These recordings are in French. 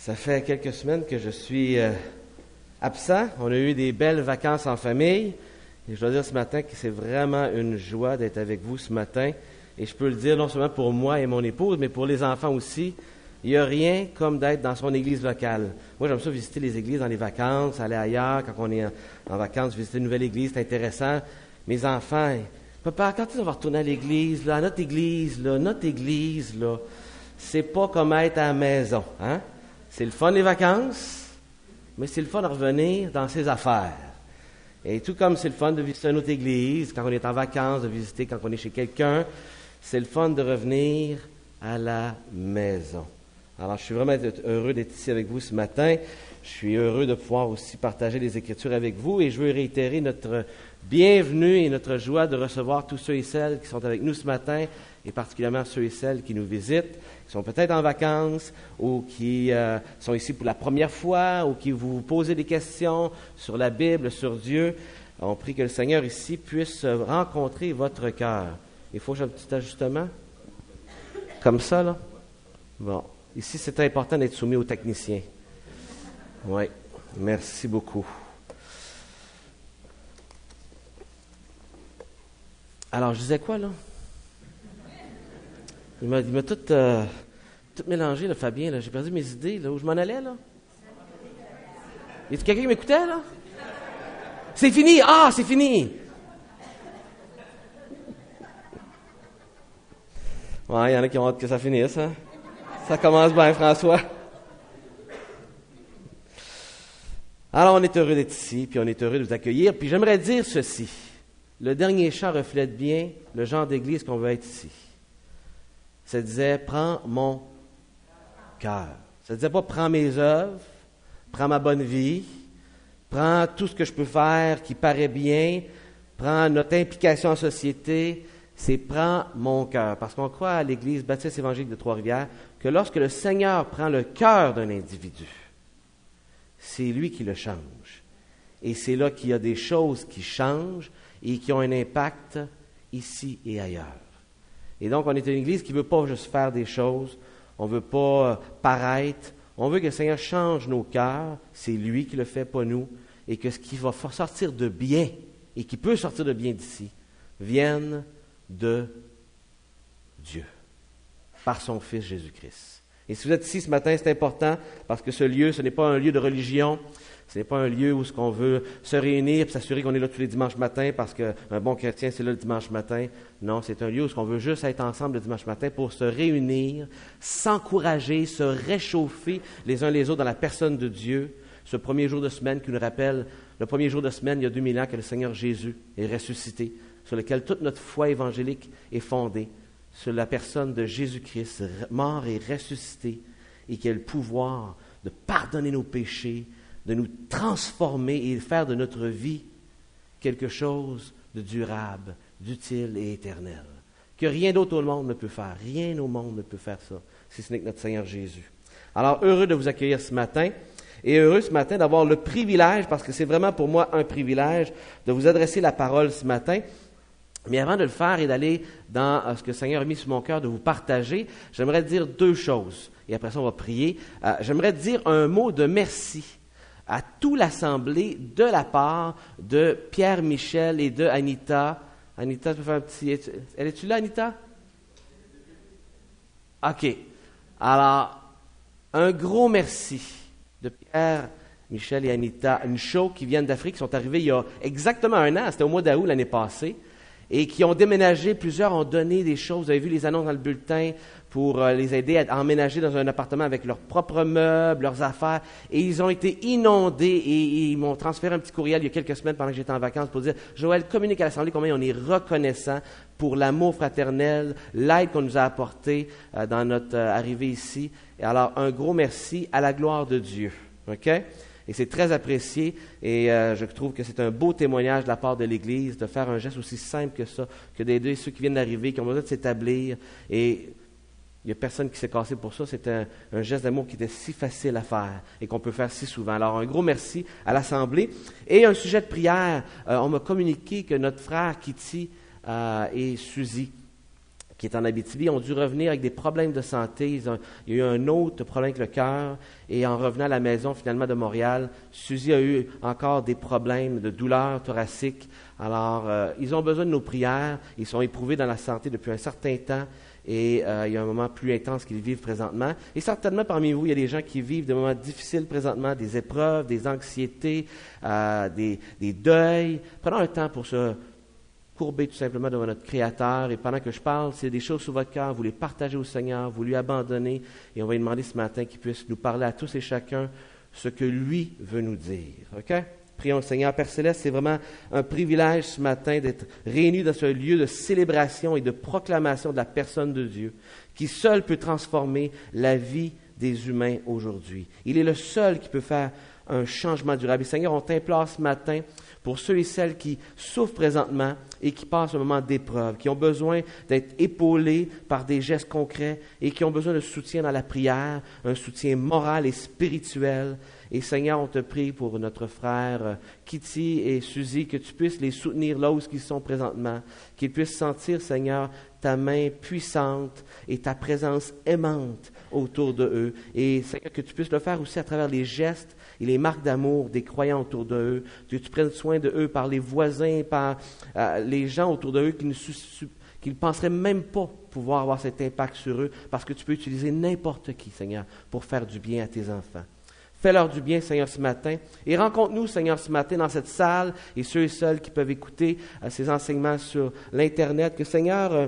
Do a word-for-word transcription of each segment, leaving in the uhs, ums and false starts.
Ça fait quelques semaines que je suis euh, absent. On a eu des belles vacances en famille. Et je dois dire ce matin que c'est vraiment une joie d'être avec vous ce matin. Et je peux le dire non seulement pour moi et mon épouse, mais pour les enfants aussi. Il n'y a rien comme d'être dans son église locale. Moi, j'aime ça visiter les églises dans les vacances, aller ailleurs. Quand on est en, en vacances, visiter une nouvelle église, c'est intéressant. Mes enfants, papa, quand tu vas retourner à l'église, là, à notre église, là, notre église, là, c'est pas comme être à la maison, hein? C'est le fun des vacances, mais c'est le fun de revenir dans ses affaires. Et tout comme c'est le fun de visiter une autre église, quand on est en vacances, de visiter quand on est chez quelqu'un, c'est le fun de revenir à la maison. Alors, je suis vraiment heureux d'être ici avec vous ce matin. Je suis heureux de pouvoir aussi partager les Écritures avec vous et je veux réitérer notre bienvenue et notre joie de recevoir tous ceux et celles qui sont avec nous ce matin et particulièrement ceux et celles qui nous visitent, qui sont peut-être en vacances ou qui euh, sont ici pour la première fois ou qui vous posez des questions sur la Bible, sur Dieu. On prie que le Seigneur ici puisse rencontrer votre cœur. Il faut un petit ajustement? Comme ça, là? Bon. Ici, c'est important d'être soumis aux techniciens. Oui. Merci beaucoup. Alors, je disais quoi, là? Il m'a, il m'a tout, euh, tout mélangé, là, Fabien. Là. J'ai perdu mes idées. Là, où je m'en allais, là? Y a-t-il quelqu'un qui m'écoutait, là? C'est fini! Ah, c'est fini! Ouais, il y en a qui ont hâte que ça finisse, hein? Ça commence bien, François. Alors, on est heureux d'être ici, puis on est heureux de vous accueillir. Puis j'aimerais dire ceci. Le dernier chant reflète bien le genre d'église qu'on veut être ici. Ça disait, prends mon cœur. Ça disait pas, prends mes œuvres, prends ma bonne vie, prends tout ce que je peux faire qui paraît bien, prends notre implication en société, c'est prends mon cœur. Parce qu'on croit à l'Église baptiste évangélique de Trois-Rivières que lorsque le Seigneur prend le cœur d'un individu, c'est lui qui le change. Et c'est là qu'il y a des choses qui changent et qui ont un impact ici et ailleurs. Et donc, on est une Église qui ne veut pas juste faire des choses, on ne veut pas paraître, on veut que le Seigneur change nos cœurs, c'est lui qui le fait, pas nous, et que ce qui va sortir de bien, et qui peut sortir de bien d'ici, vienne de Dieu, par son Fils Jésus-Christ. Et si vous êtes ici ce matin, c'est important, parce que ce lieu, ce n'est pas un lieu de religion, ce n'est pas un lieu où ce qu'on veut se réunir et s'assurer qu'on est là tous les dimanches matins, parce qu'un bon chrétien, c'est là le dimanche matin. Non, c'est un lieu où on veut juste être ensemble le dimanche matin pour se réunir, s'encourager, se réchauffer les uns les autres dans la personne de Dieu. Ce premier jour de semaine qui nous rappelle, le premier jour de semaine, il y a deux mille ans, que le Seigneur Jésus est ressuscité, sur lequel toute notre foi évangélique est fondée, sur la personne de Jésus-Christ, mort et ressuscité, et qui a le pouvoir de pardonner nos péchés, de nous transformer et faire de notre vie quelque chose de durable, d'utile et éternel. Que rien d'autre au monde ne peut faire. Rien au monde ne peut faire ça, si ce n'est que notre Seigneur Jésus. Alors, heureux de vous accueillir ce matin, et heureux ce matin d'avoir le privilège, parce que c'est vraiment pour moi un privilège, de vous adresser la parole ce matin. Mais avant de le faire et d'aller dans ce que le Seigneur a mis sur mon cœur de vous partager, j'aimerais dire deux choses. Et après ça, on va prier. Euh, j'aimerais dire un mot de merci à toute l'Assemblée de la part de Pierre Michel et de Anita. Anita, tu peux faire un petit... Elle est-tu là, Anita? OK. Alors, un gros merci de Pierre, Michel et Anita Ncho qui viennent d'Afrique, qui sont arrivés il y a exactement un an, c'était au mois d'août l'année passée, et qui ont déménagé. Plusieurs ont donné des choses. Vous avez vu les annonces dans le bulletin pour euh, les aider à emménager dans un appartement avec leurs propres meubles, leurs affaires. Et ils ont été inondés et, et ils m'ont transféré un petit courriel il y a quelques semaines pendant que j'étais en vacances pour dire « Joël, communique à l'Assemblée combien on est reconnaissant pour l'amour fraternel, l'aide qu'on nous a apportée euh, dans notre euh, arrivée ici. » Et alors, un gros merci à la gloire de Dieu. OK? Et c'est très apprécié et euh, je trouve que c'est un beau témoignage de la part de l'Église de faire un geste aussi simple que ça, que d'aider ceux qui viennent d'arriver, qui ont besoin de s'établir. Et il n'y a personne qui s'est cassé pour ça. C'est un, un geste d'amour qui était si facile à faire et qu'on peut faire si souvent. Alors, un gros merci à l'Assemblée. Et un sujet de prière. Euh, on m'a communiqué que notre frère Kitty euh, et Suzy, qui est en Abitibi, ont dû revenir avec des problèmes de santé. Ils ont, il y a eu un autre problème avec le cœur. Et en revenant à la maison, finalement, de Montréal, Suzy a eu encore des problèmes de douleurs thoraciques. Alors, euh, ils ont besoin de nos prières. Ils sont éprouvés dans la santé depuis un certain temps. Et euh, il y a un moment plus intense qu'ils vivent présentement. Et certainement, parmi vous, il y a des gens qui vivent des moments difficiles présentement, des épreuves, des anxiétés, euh, des, des deuils. Prenons un temps pour se courber tout simplement devant notre Créateur. Et pendant que je parle, s'il y a des choses sur votre cœur, vous les partagez au Seigneur, vous lui abandonnez. Et on va lui demander ce matin qu'il puisse nous parler à tous et chacun ce que lui veut nous dire. OK? Prions le Seigneur. Père Céleste, c'est vraiment un privilège ce matin d'être réunis dans ce lieu de célébration et de proclamation de la personne de Dieu, qui seul peut transformer la vie des humains aujourd'hui. Il est le seul qui peut faire un changement durable. Et Seigneur, on t'implore ce matin pour ceux et celles qui souffrent présentement et qui passent un moment d'épreuve, qui ont besoin d'être épaulés par des gestes concrets et qui ont besoin de soutien dans la prière, un soutien moral et spirituel. Et Seigneur, on te prie pour notre frère Kitty et Suzy, que tu puisses les soutenir là où ils sont présentement, qu'ils puissent sentir, Seigneur, ta main puissante et ta présence aimante autour de eux. Et Seigneur, que tu puisses le faire aussi à travers les gestes et les marques d'amour des croyants autour de eux, que tu prennes soin de eux par les voisins, par euh, les gens autour de eux qui ne, qui ne penseraient même pas pouvoir avoir cet impact sur eux, parce que tu peux utiliser n'importe qui, Seigneur, pour faire du bien à tes enfants. Fais-leur du bien, Seigneur, ce matin. Et rencontre-nous, Seigneur, ce matin dans cette salle et ceux et celles qui peuvent écouter euh, ces enseignements sur l'Internet. Que, Seigneur, euh,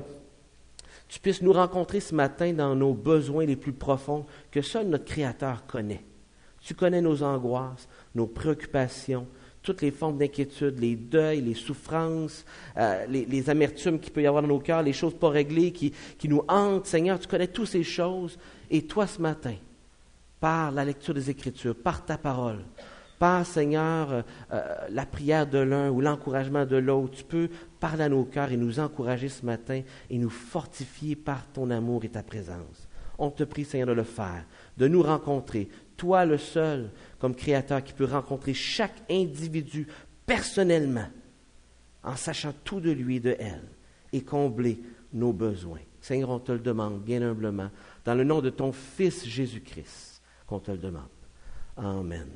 tu puisses nous rencontrer ce matin dans nos besoins les plus profonds que seul notre Créateur connaît. Tu connais nos angoisses, nos préoccupations, toutes les formes d'inquiétude, les deuils, les souffrances, euh, les, les amertumes qu'il peut y avoir dans nos cœurs, les choses pas réglées qui, qui nous hantent. Seigneur, tu connais toutes ces choses. Et toi, ce matin, par la lecture des Écritures, par ta parole, par, Seigneur, euh, euh, la prière de l'un ou l'encouragement de l'autre, tu peux parler à nos cœurs et nous encourager ce matin et nous fortifier par ton amour et ta présence. On te prie, Seigneur, de le faire, de nous rencontrer. Toi, le seul, comme Créateur, qui peut rencontrer chaque individu personnellement, en sachant tout de lui et de elle, et combler nos besoins. Seigneur, on te le demande bien humblement, dans le nom de ton Fils Jésus-Christ, qu'on te le demande. Amen.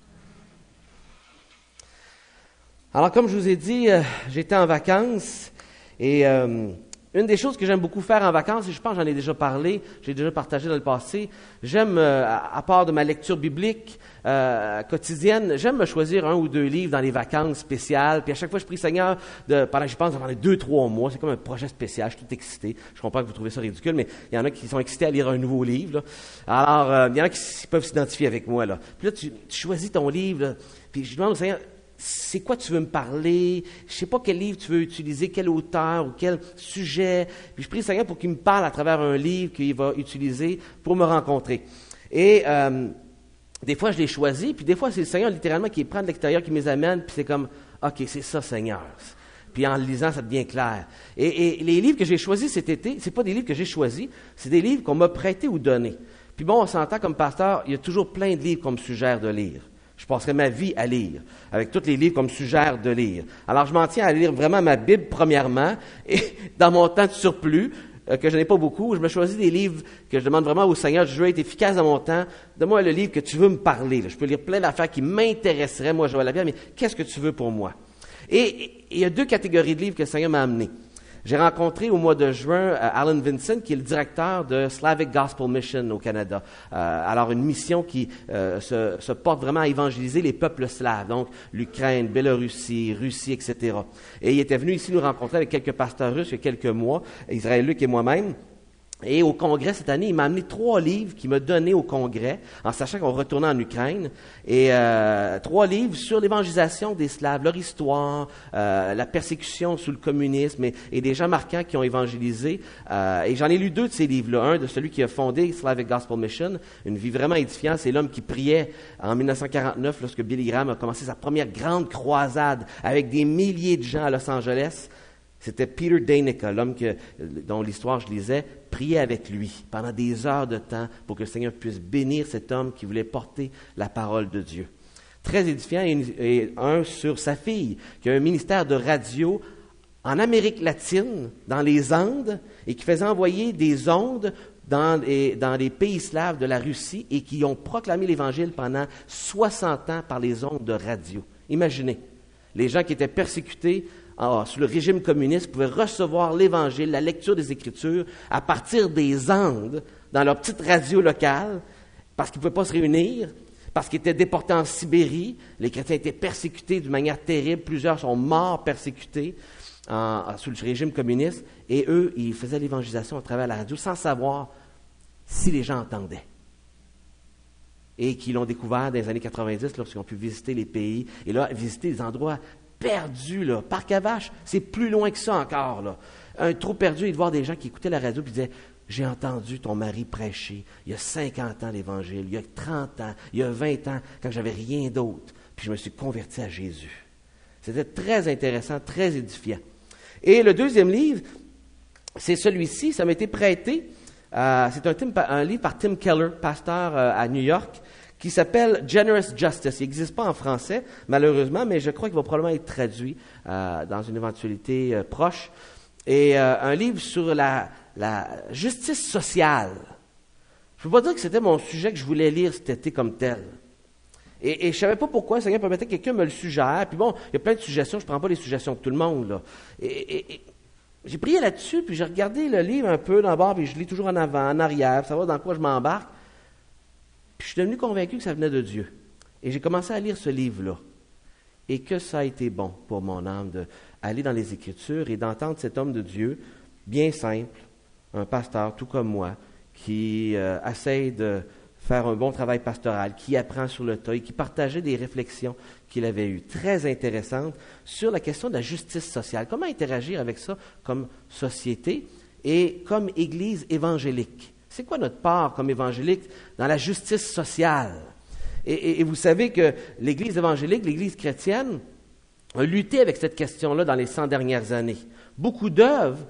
Alors, comme je vous ai dit, euh, j'étais en vacances et euh, une des choses que j'aime beaucoup faire en vacances, et je pense que j'en ai déjà parlé, j'ai déjà partagé dans le passé, j'aime, euh, à part de ma lecture biblique euh, quotidienne, j'aime me choisir un ou deux livres dans les vacances spéciales, puis à chaque fois je prie Seigneur, de, pendant que je pense, pendant les deux, trois mois, c'est comme un projet spécial, je suis tout excité, je comprends que vous trouvez ça ridicule, mais il y en a qui sont excités à lire un nouveau livre, là. Alors, euh, il y en a qui peuvent s'identifier avec moi, là. Puis là, tu, tu choisis ton livre, là, puis je demande au Seigneur, c'est quoi tu veux me parler? Je sais pas quel livre tu veux utiliser, quel auteur ou quel sujet. Puis je prie le Seigneur pour qu'il me parle à travers un livre qu'il va utiliser pour me rencontrer. Et euh, des fois, je les choisis, puis des fois, c'est le Seigneur littéralement qui les prend de l'extérieur, qui me les amène, puis c'est comme, OK, c'est ça, Seigneur. Puis en le lisant, ça devient clair. Et, et les livres que j'ai choisis cet été, c'est pas des livres que j'ai choisis, c'est des livres qu'on m'a prêtés ou donnés. Puis bon, on s'entend comme pasteur, il y a toujours plein de livres qu'on me suggère de lire. Je passerai ma vie à lire, avec tous les livres qu'on me suggère de lire. Alors, je m'en tiens à lire vraiment ma Bible, premièrement, et dans mon temps de surplus, euh, que je n'ai pas beaucoup, je me choisis des livres que je demande vraiment au Seigneur, je veux être efficace dans mon temps. Donne-moi le livre que tu veux me parler. Là. Je peux lire plein d'affaires qui m'intéresseraient, moi, Joël Lapierre, mais qu'est-ce que tu veux pour moi? Et, et il y a deux catégories de livres que le Seigneur m'a amené. J'ai rencontré au mois de juin euh, Alan Vincent, qui est le directeur de Slavic Gospel Mission au Canada. Euh, alors, une mission qui euh, se, se porte vraiment à évangéliser les peuples slaves, donc l'Ukraine, Biélorussie, Russie, et cetera. Et il était venu ici nous rencontrer avec quelques pasteurs russes il y a quelques mois, Israël Luc et moi-même. Et au congrès cette année, il m'a amené trois livres qu'il m'a donnés au congrès, en sachant qu'on retournait en Ukraine. Et euh, trois livres sur l'évangélisation des Slaves, leur histoire, euh, la persécution sous le communisme et, et des gens marquants qui ont évangélisé. Euh, et j'en ai lu deux de ces livres-là. Un de celui qui a fondé Slavic Gospel Mission, une vie vraiment édifiante. C'est l'homme qui priait en dix-neuf cent quarante-neuf, lorsque Billy Graham a commencé sa première grande croisade avec des milliers de gens à Los Angeles. C'était Peter Danica, l'homme que, dont l'histoire je lisais, priait avec lui pendant des heures de temps pour que le Seigneur puisse bénir cet homme qui voulait porter la parole de Dieu. Très édifiant, et, une, et un sur sa fille, qui a un ministère de radio en Amérique latine, dans les Andes, et qui faisaient envoyer des ondes dans les, dans les pays slaves de la Russie et qui ont proclamé l'Évangile pendant soixante ans par les ondes de radio. Imaginez, les gens qui étaient persécutés ah, sous le régime communiste pouvaient recevoir l'Évangile, la lecture des Écritures, à partir des Andes, dans leur petite radio locale, parce qu'ils ne pouvaient pas se réunir, parce qu'ils étaient déportés en Sibérie. Les chrétiens étaient persécutés d'une manière terrible. Plusieurs sont morts persécutés en, sous le régime communiste. Et eux, ils faisaient l'évangélisation à travers la radio sans savoir si les gens entendaient. Et qu'ils l'ont découvert dans les années quatre-vingt-dix lorsqu'ils ont pu visiter les pays. Et là, visiter des endroits perdus, là. Parc à Vaches, c'est plus loin que ça encore, là. Un trou perdu et de voir des gens qui écoutaient la radio et disaient « J'ai entendu ton mari prêcher il y a cinquante ans l'Évangile, il y a trente ans, il y a vingt ans, quand j'avais rien d'autre, puis je me suis converti à Jésus. » C'était très intéressant, très édifiant. Et le deuxième livre, c'est celui-ci, ça m'a été prêté. Euh, c'est un, un livre par Tim Keller, pasteur euh, à New York, qui s'appelle « Generous Justice ». Il n'existe pas en français, malheureusement, mais je crois qu'il va probablement être traduit euh, dans une éventualité euh, proche. Et euh, un livre sur la, la justice sociale. Je ne peux pas dire que c'était mon sujet que je voulais lire cet été comme tel. Et, et je ne savais pas pourquoi le Seigneur permettait que quelqu'un me le suggère. Puis bon, il y a plein de suggestions, je ne prends pas les suggestions de tout le monde, là. Et, et, et j'ai prié là-dessus, puis j'ai regardé le livre un peu d'abord, puis je lis toujours en avant, en arrière, pour savoir dans quoi je m'embarque. Puis je suis devenu convaincu que ça venait de Dieu. Et j'ai commencé à lire ce livre-là. Et que ça a été bon pour mon âme d'aller dans les Écritures et d'entendre cet homme de Dieu, bien simple, un pasteur tout comme moi, qui euh, essaye de faire un bon travail pastoral, qui apprend sur le tas et qui partageait des réflexions qu'il avait eues, très intéressantes, sur la question de la justice sociale. Comment interagir avec ça comme société et comme Église évangélique? C'est quoi notre part comme évangélique dans la justice sociale? Et, et, et vous savez que l'Église évangélique, l'Église chrétienne, a lutté avec cette question-là dans les cent dernières années. Beaucoup d'œuvres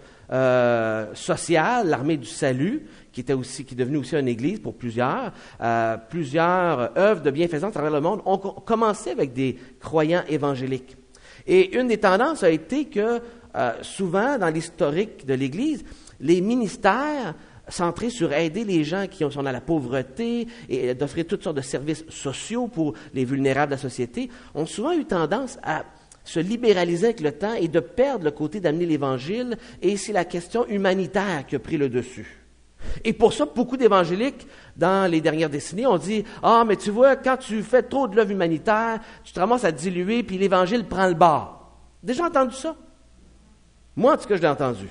euh, sociales, l'Armée du Salut, qui était aussi, qui est devenue aussi une Église pour plusieurs, euh, plusieurs œuvres de bienfaisance à travers le monde, ont commencé avec des croyants évangéliques. Et une des tendances a été que, euh, souvent, dans l'historique de l'Église, les ministères centrés sur aider les gens qui sont dans la pauvreté et d'offrir toutes sortes de services sociaux pour les vulnérables de la société, ont souvent eu tendance à se libéraliser avec le temps et de perdre le côté d'amener l'Évangile, et c'est la question humanitaire qui a pris le dessus. Et pour ça, beaucoup d'évangéliques, dans les dernières décennies, ont dit « Ah, mais tu vois, quand tu fais trop de l'œuvre humanitaire, tu te ramasses à te diluer, puis l'Évangile prend le bord. » Déjà entendu ça? Moi, en tout cas, je l'ai entendu.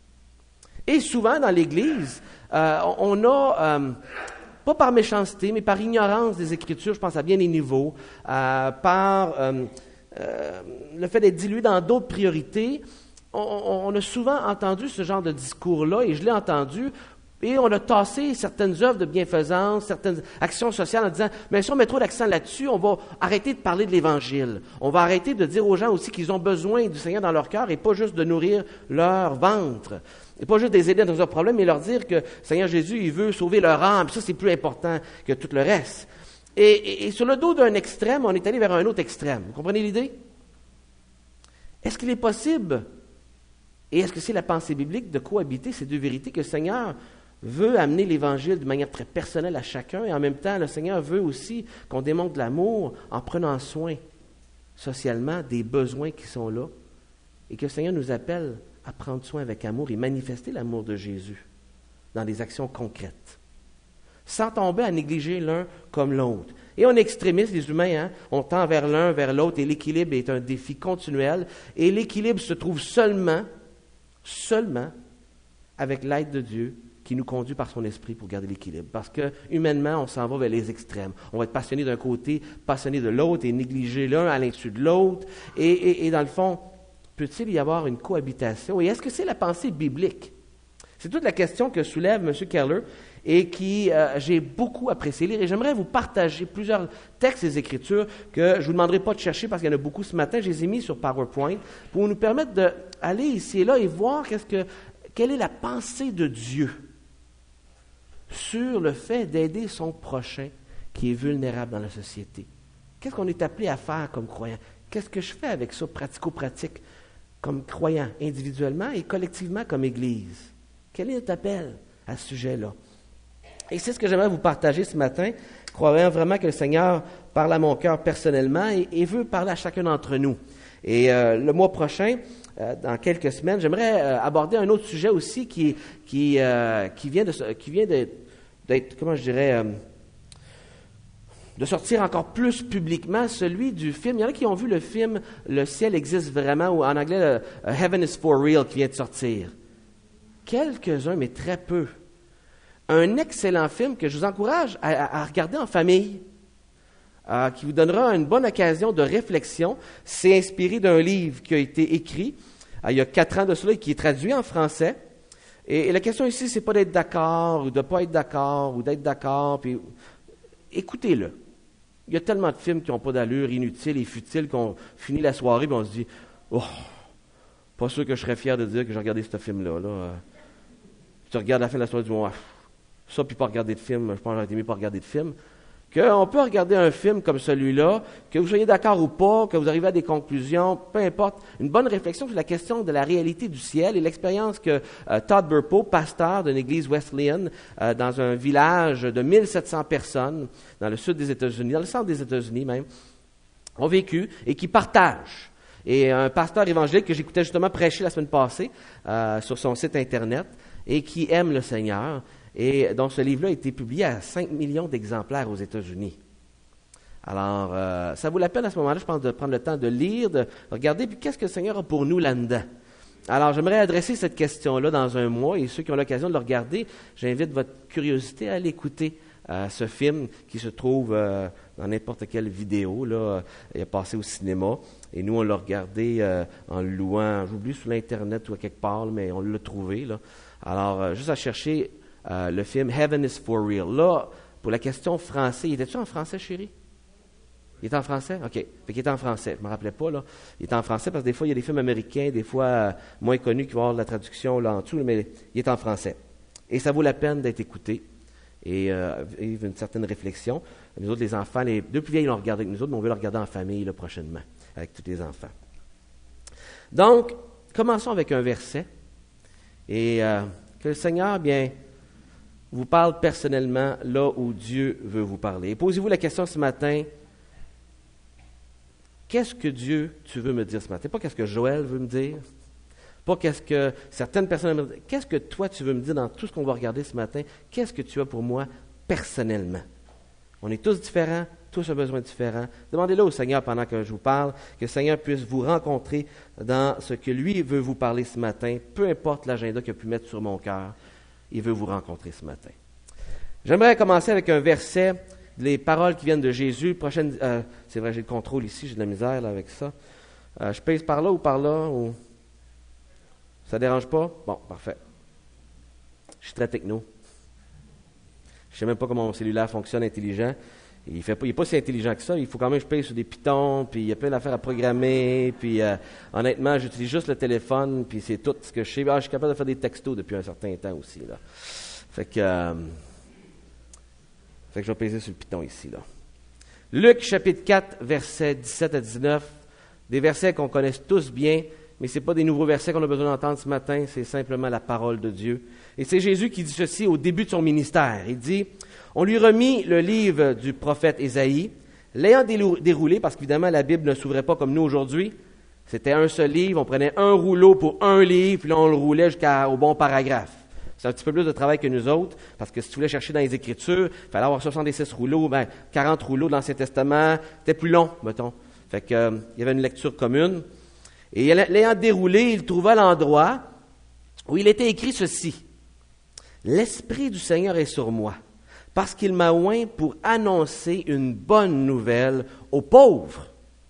Et souvent, dans l'Église, euh, on a, euh, pas par méchanceté, mais par ignorance des Écritures, je pense à bien des niveaux, euh, par euh, euh, le fait d'être dilué dans d'autres priorités, on, on a souvent entendu ce genre de discours-là, et je l'ai entendu, et on a tassé certaines œuvres de bienfaisance, certaines actions sociales en disant « Mais si on met trop d'accent là-dessus, on va arrêter de parler de l'Évangile. On va arrêter de dire aux gens aussi qu'ils ont besoin du Seigneur dans leur cœur et pas juste de nourrir leur ventre. Et pas juste de les aider dans leurs problèmes, mais leur dire que Seigneur Jésus, il veut sauver leur âme. Puis ça, c'est plus important que tout le reste. » Et, et, et sur le dos d'un extrême, on est allé vers un autre extrême. Vous comprenez l'idée? Est-ce qu'il est possible, et est-ce que c'est la pensée biblique, de cohabiter ces deux vérités, que le Seigneur veut amener l'Évangile de manière très personnelle à chacun, et en même temps, le Seigneur veut aussi qu'on démontre l'amour en prenant soin socialement des besoins qui sont là, et que le Seigneur nous appelle à prendre soin avec amour et manifester l'amour de Jésus dans des actions concrètes, sans tomber à négliger l'un comme l'autre. Et on est extrémistes, les humains, hein? On tend vers l'un, vers l'autre, et l'équilibre est un défi continuel, et l'équilibre se trouve seulement, seulement, avec l'aide de Dieu, qui nous conduit par son esprit pour garder l'équilibre. Parce que, humainement, on s'en va vers les extrêmes. On va être passionné d'un côté, passionné de l'autre, et négliger l'un à l'insu de l'autre. Et, et, et dans le fond, peut-il y avoir une cohabitation? Et est-ce que c'est la pensée biblique? C'est toute la question que soulève M. Keller et qui euh, j'ai beaucoup apprécié lire. Et j'aimerais vous partager plusieurs textes des Écritures que je ne vous demanderai pas de chercher parce qu'il y en a beaucoup ce matin. Je les ai mis sur PowerPoint pour nous permettre d'aller ici et là et voir qu'est-ce que, quelle est la pensée de Dieu sur le fait d'aider son prochain qui est vulnérable dans la société. Qu'est-ce qu'on est appelé à faire comme croyant? Qu'est-ce que je fais avec ça, pratico-pratique? comme croyants, individuellement et collectivement comme Église? Quel est notre appel à ce sujet-là? Et c'est ce que j'aimerais vous partager ce matin, croyant vraiment que le Seigneur parle à mon cœur personnellement et, et veut parler à chacun d'entre nous. Et euh, le mois prochain, euh, dans quelques semaines, j'aimerais euh, aborder un autre sujet aussi qui, qui, euh, qui vient, de, qui vient de, d'être, comment je dirais, euh, de sortir encore plus publiquement, celui du film. Il y en a qui ont vu le film « Le ciel existe vraiment » ou en anglais euh, « Heaven is for real » qui vient de sortir. Quelques-uns, mais très peu. Un excellent film que je vous encourage à, à, à regarder en famille, euh, qui vous donnera une bonne occasion de réflexion. C'est inspiré d'un livre qui a été écrit euh, il y a quatre ans de cela et qui est traduit en français. Et, et la question ici, c'est pas d'être d'accord ou de ne pas être d'accord ou d'être d'accord. Puis, écoutez-le. Il y a tellement de films qui n'ont pas d'allure, inutiles et futiles, qu'on finit la soirée et on se dit « Oh, pas sûr que je serais fier de dire que j'ai regardé ce film-là. » Là. Tu regardes la fin de la soirée du mois, ça, puis pas regarder de film, je pense que j'aurais aimé pas regarder de film. Qu'on peut regarder un film comme celui-là, que vous soyez d'accord ou pas, que vous arrivez à des conclusions, peu importe, une bonne réflexion sur la question de la réalité du ciel et l'expérience que euh, Todd Burpo, pasteur d'une église wesleyenne euh, dans un village de mille sept cents personnes, dans le sud des États-Unis, dans le centre des États-Unis même, ont vécu et qui partagent. Et un pasteur évangélique que j'écoutais justement prêcher la semaine passée euh, sur son site Internet et qui aime le Seigneur. Et donc, ce livre-là a été publié à cinq millions d'exemplaires aux États-Unis. Alors, euh, ça vaut la peine à ce moment-là, je pense, de prendre le temps de lire, de regarder, puis qu'est-ce que le Seigneur a pour nous là-dedans? Alors, j'aimerais adresser cette question-là dans un mois, et ceux qui ont l'occasion de le regarder, j'invite votre curiosité à aller écouter euh, ce film qui se trouve euh, dans n'importe quelle vidéo. Là, il est passé au cinéma, et nous, on l'a regardé euh, en le louant, j'oublie, sur l'Internet ou à quelque part, mais on l'a trouvé. Là. Alors, euh, juste à chercher... Euh, le film « Heaven is for real ». Là, pour la question français, il était-tu en français, chérie? Il est en français? OK. Fait qu'il est en français. Je ne me rappelais pas, là. Il est en français parce que des fois, il y a des films américains, des fois euh, moins connus qui vont avoir de la traduction là en dessous, mais il est en français. Et ça vaut la peine d'être écouté et euh, vivre une certaine réflexion. Nous autres, les enfants, les deux plus vieilles l'ont regardé avec nous autres, mais on veut le regarder en famille là, prochainement, avec tous les enfants. Donc, commençons avec un verset. Et euh, que le Seigneur, bien... vous parle personnellement là où Dieu veut vous parler. Et posez-vous la question ce matin, qu'est-ce que Dieu, tu veux me dire ce matin? Pas qu'est-ce que Joël veut me dire, pas qu'est-ce que certaines personnes veulent me dire. Qu'est-ce que toi, tu veux me dire dans tout ce qu'on va regarder ce matin? Qu'est-ce que tu as pour moi personnellement? On est tous différents, tous ont besoin différents. Demandez-le au Seigneur pendant que je vous parle, que le Seigneur puisse vous rencontrer dans ce que lui veut vous parler ce matin, peu importe l'agenda qu'il a pu mettre sur mon cœur. Il veut vous rencontrer ce matin. J'aimerais commencer avec un verset, les paroles qui viennent de Jésus. Prochaine, euh, c'est vrai, j'ai le contrôle ici, j'ai de la misère là, avec ça. Euh, je pèse par là ou par là? Ou... Ça ne dérange pas? Bon, parfait. Je suis très techno. Je ne sais même pas comment mon cellulaire fonctionne intelligent. Il n'est pas, pas si intelligent que ça. Il faut quand même que je paye sur des pitons, puis il y a plein d'affaires à programmer. Puis euh, honnêtement, j'utilise juste le téléphone, puis c'est tout ce que je sais. Ah, je suis capable de faire des textos depuis un certain temps aussi. Là. Fait que, euh, fait que je vais peser sur le piton ici. Là. Luc, chapitre quatre, versets dix-sept à dix-neuf. Des versets qu'on connaît tous bien, mais ce n'est pas des nouveaux versets qu'on a besoin d'entendre ce matin, c'est simplement la parole de Dieu. Et c'est Jésus qui dit ceci au début de son ministère. Il dit... On lui remit le livre du prophète Ésaïe, l'ayant déroulé, parce qu'évidemment la Bible ne s'ouvrait pas comme nous aujourd'hui, c'était un seul livre, on prenait un rouleau pour un livre, puis là on le roulait jusqu'au bon paragraphe. C'est un petit peu plus de travail que nous autres, parce que si tu voulais chercher dans les Écritures, il fallait avoir soixante-six rouleaux, ben, quarante rouleaux de l'Ancien Testament, c'était plus long, mettons. Fait que, euh, il y avait une lecture commune. Et l'ayant déroulé, il trouva l'endroit où il était écrit ceci. « L'Esprit du Seigneur est sur moi. » Parce qu'il m'a oint pour annoncer une bonne nouvelle aux pauvres.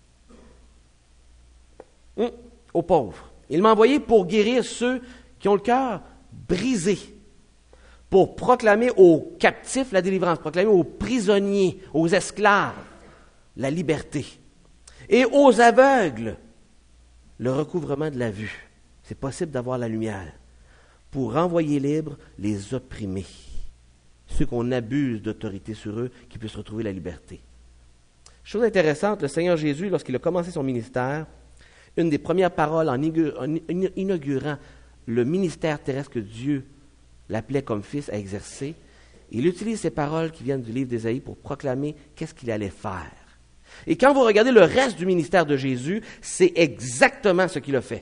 Hum, aux pauvres. Il m'a envoyé pour guérir ceux qui ont le cœur brisé, pour proclamer aux captifs la délivrance, proclamer aux prisonniers, aux esclaves la liberté, et aux aveugles le recouvrement de la vue. C'est possible d'avoir la lumière, pour renvoyer libres les opprimés. Ceux qu'on abuse d'autorité sur eux, qui puissent retrouver la liberté. Chose intéressante, le Seigneur Jésus, lorsqu'il a commencé son ministère, une des premières paroles en inaugurant le ministère terrestre que Dieu l'appelait comme fils à exercer, il utilise ces paroles qui viennent du livre d'Ésaïe pour proclamer qu'est-ce qu'il allait faire. Et quand vous regardez le reste du ministère de Jésus, c'est exactement ce qu'il a fait.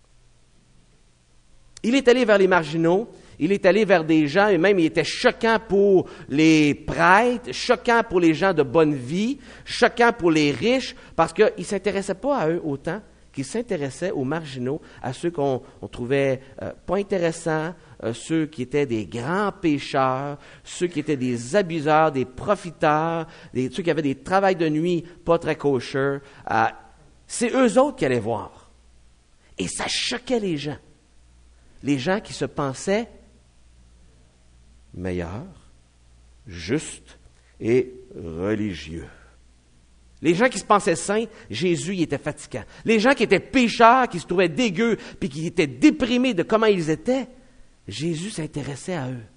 Il est allé vers les marginaux, il est allé vers des gens, et même il était choquant pour les prêtres, choquant pour les gens de bonne vie, choquant pour les riches, parce qu'il ne s'intéressait pas à eux autant qu'il s'intéressait aux marginaux, à ceux qu'on on trouvait euh, pas intéressants, euh, ceux qui étaient des grands pécheurs, ceux qui étaient des abuseurs, des profiteurs, des, ceux qui avaient des travails de nuit pas très kosher. Euh, c'est eux autres qui allaient voir. Et ça choquait les gens. Les gens qui se pensaient meilleurs, justes et religieux. Les gens qui se pensaient saints, Jésus il était fatigant. Les gens qui étaient pécheurs, qui se trouvaient dégueux, puis qui étaient déprimés de comment ils étaient, Jésus s'intéressait à eux.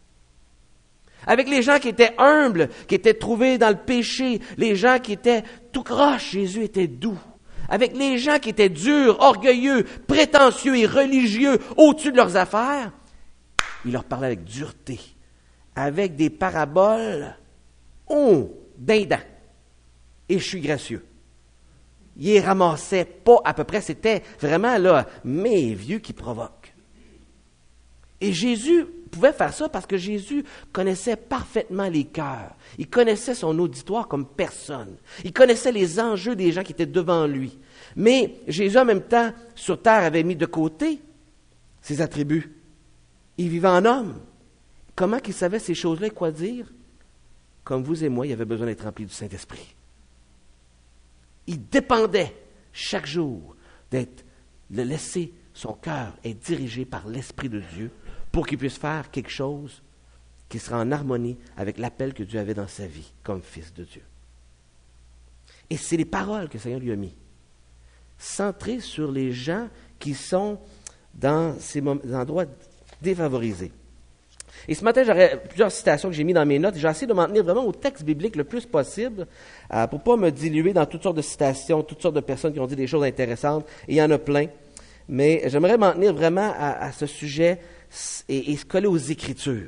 Avec les gens qui étaient humbles, qui étaient trouvés dans le péché, les gens qui étaient tout croche, Jésus était doux. Avec les gens qui étaient durs, orgueilleux, prétentieux et religieux, au-dessus de leurs affaires, il leur parlait avec dureté, avec des paraboles, oh, dindans. Et je suis gracieux. Il les ramassait pas à peu près, c'était vraiment là, mes vieux qui provoquent. Et Jésus pouvait faire ça parce que Jésus connaissait parfaitement les cœurs. Il connaissait son auditoire comme personne. Il connaissait les enjeux des gens qui étaient devant lui. Mais Jésus, en même temps, sur terre, avait mis de côté ses attributs. Il vivait en homme. Comment qu'il savait ces choses-là et quoi dire? Comme vous et moi, il avait besoin d'être rempli du Saint-Esprit. Il dépendait chaque jour d'être, de laisser son cœur être dirigé par l'Esprit de Dieu pour qu'il puisse faire quelque chose qui sera en harmonie avec l'appel que Dieu avait dans sa vie comme fils de Dieu. Et c'est les paroles que le Seigneur lui a mis, centrées sur les gens qui sont dans ces endroits défavorisés. Et ce matin, j'aurais plusieurs citations que j'ai mises dans mes notes. J'ai essayé de m'en tenir vraiment au texte biblique le plus possible euh, pour ne pas me diluer dans toutes sortes de citations, toutes sortes de personnes qui ont dit des choses intéressantes. Et il y en a plein. Mais j'aimerais m'en tenir vraiment à, à ce sujet et, et se coller aux Écritures.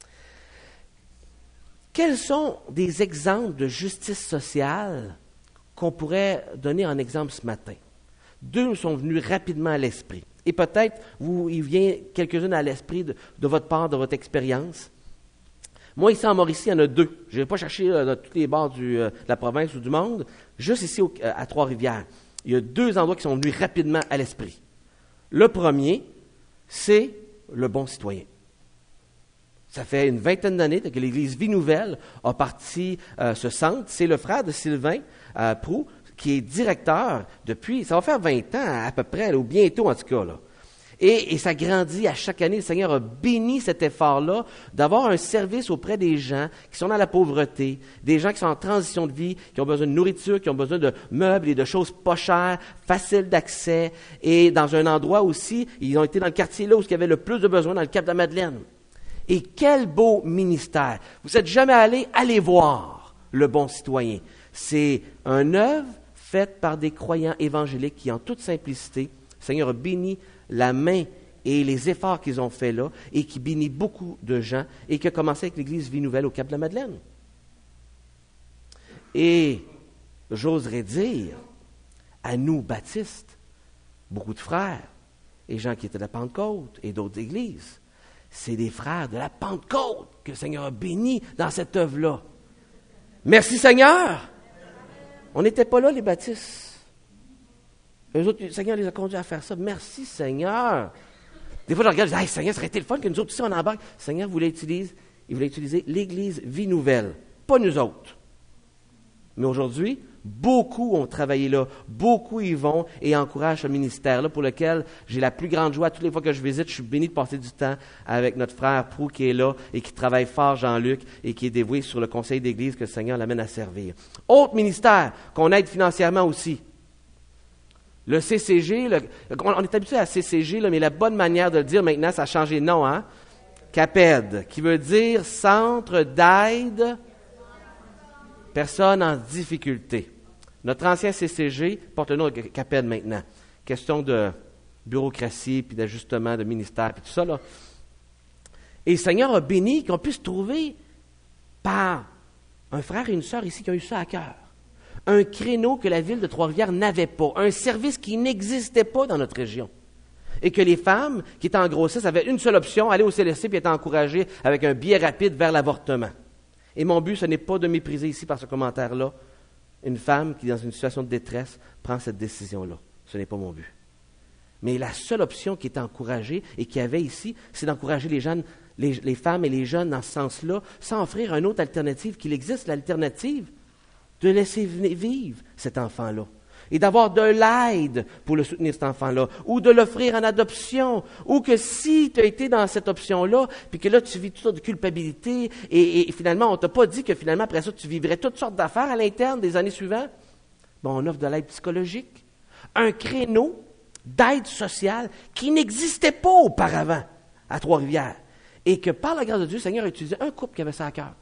Quels sont des exemples de justice sociale qu'on pourrait donner en exemple ce matin? Deux nous sont venus rapidement à l'esprit. Et peut-être, vous, il vient quelques-unes à l'esprit de, de votre part, de votre expérience. Moi, ici en Mauricie, il y en a deux. Je ne vais pas chercher euh, dans tous les bords du, euh, de la province ou du monde. Juste ici au, à Trois-Rivières, il y a deux endroits qui sont venus rapidement à l'esprit. Le premier, c'est le bon citoyen. Ça fait une vingtaine d'années que l'Église Vie Nouvelle a parti euh, ce centre. C'est le frère de Sylvain euh, Proulx, qui est directeur depuis, ça va faire vingt ans à peu près, ou bientôt en tout cas. Là. Et, et ça grandit à chaque année. Le Seigneur a béni cet effort-là d'avoir un service auprès des gens qui sont dans la pauvreté, des gens qui sont en transition de vie, qui ont besoin de nourriture, qui ont besoin de meubles et de choses pas chères, faciles d'accès. Et dans un endroit aussi, ils ont été dans le quartier là où il y avait le plus de besoin, dans le Cap-de-la-Madeleine. Et quel beau ministère! Vous n'êtes jamais allé, allez voir le bon citoyen. C'est un œuvre faite par des croyants évangéliques qui, en toute simplicité, le Seigneur a béni la main et les efforts qu'ils ont faits là, et qui bénit beaucoup de gens, et qui a commencé avec l'Église Vie Nouvelle au Cap-de-la-Madeleine. Et j'oserais dire, à nous, baptistes, beaucoup de frères, et gens qui étaient de la Pentecôte, et d'autres églises, c'est des frères de la Pentecôte que le Seigneur a béni dans cette œuvre-là. Merci Seigneur! On n'était pas là, les baptistes. Eux autres, le Seigneur les a conduits à faire ça. Merci, Seigneur. Des fois, je regarde, je dis, hey, Seigneur, ça aurait été le fun que nous autres aussi, on embarque. Le Seigneur voulait utiliser, il voulait utiliser l'Église Vie Nouvelle, pas nous autres. Mais aujourd'hui, beaucoup ont travaillé là. Beaucoup y vont et encouragent ce ministère-là pour lequel j'ai la plus grande joie. Toutes les fois que je visite, je suis béni de passer du temps avec notre frère Proulx qui est là et qui travaille fort, Jean-Luc, et qui est dévoué sur le conseil d'église que le Seigneur l'amène à servir. Autre ministère qu'on aide financièrement aussi. Le C C G, le, on est habitué à C C G, là, mais la bonne manière de le dire maintenant, ça a changé de nom, hein? CAPED, qui veut dire Centre d'aide personnes en difficulté. Notre ancien C C G porte le nom de CAPED maintenant, question de bureaucratie, puis d'ajustement de ministère, puis tout ça, là. Et le Seigneur a béni qu'on puisse trouver par un frère et une sœur ici qui ont eu ça à cœur. Un créneau que la ville de Trois-Rivières n'avait pas, un service qui n'existait pas dans notre région. Et que les femmes qui étaient en grossesse avaient une seule option, aller au C L S C puis être encouragées avec un billet rapide vers l'avortement. Et mon but, ce n'est pas de mépriser ici par ce commentaire-là une femme qui, dans une situation de détresse, prend cette décision-là. Ce n'est pas mon but. Mais la seule option qui était encouragée et qu'il y avait ici, c'est d'encourager les jeunes, les, les femmes et les jeunes dans ce sens-là, sans offrir une autre alternative, qu'il existe l'alternative de laisser vivre cet enfant-là et d'avoir de l'aide pour le soutenir, cet enfant-là, ou de l'offrir en adoption, ou que si tu as été dans cette option-là, puis que là, tu vis toutes sortes de culpabilité, et, et, et finalement, on ne t'a pas dit que finalement, après ça, tu vivrais toutes sortes d'affaires à l'interne des années suivantes, bon, on offre de l'aide psychologique, un créneau d'aide sociale qui n'existait pas auparavant à Trois-Rivières, et que par la grâce de Dieu, le Seigneur a utilisé un couple qui avait ça à cœur.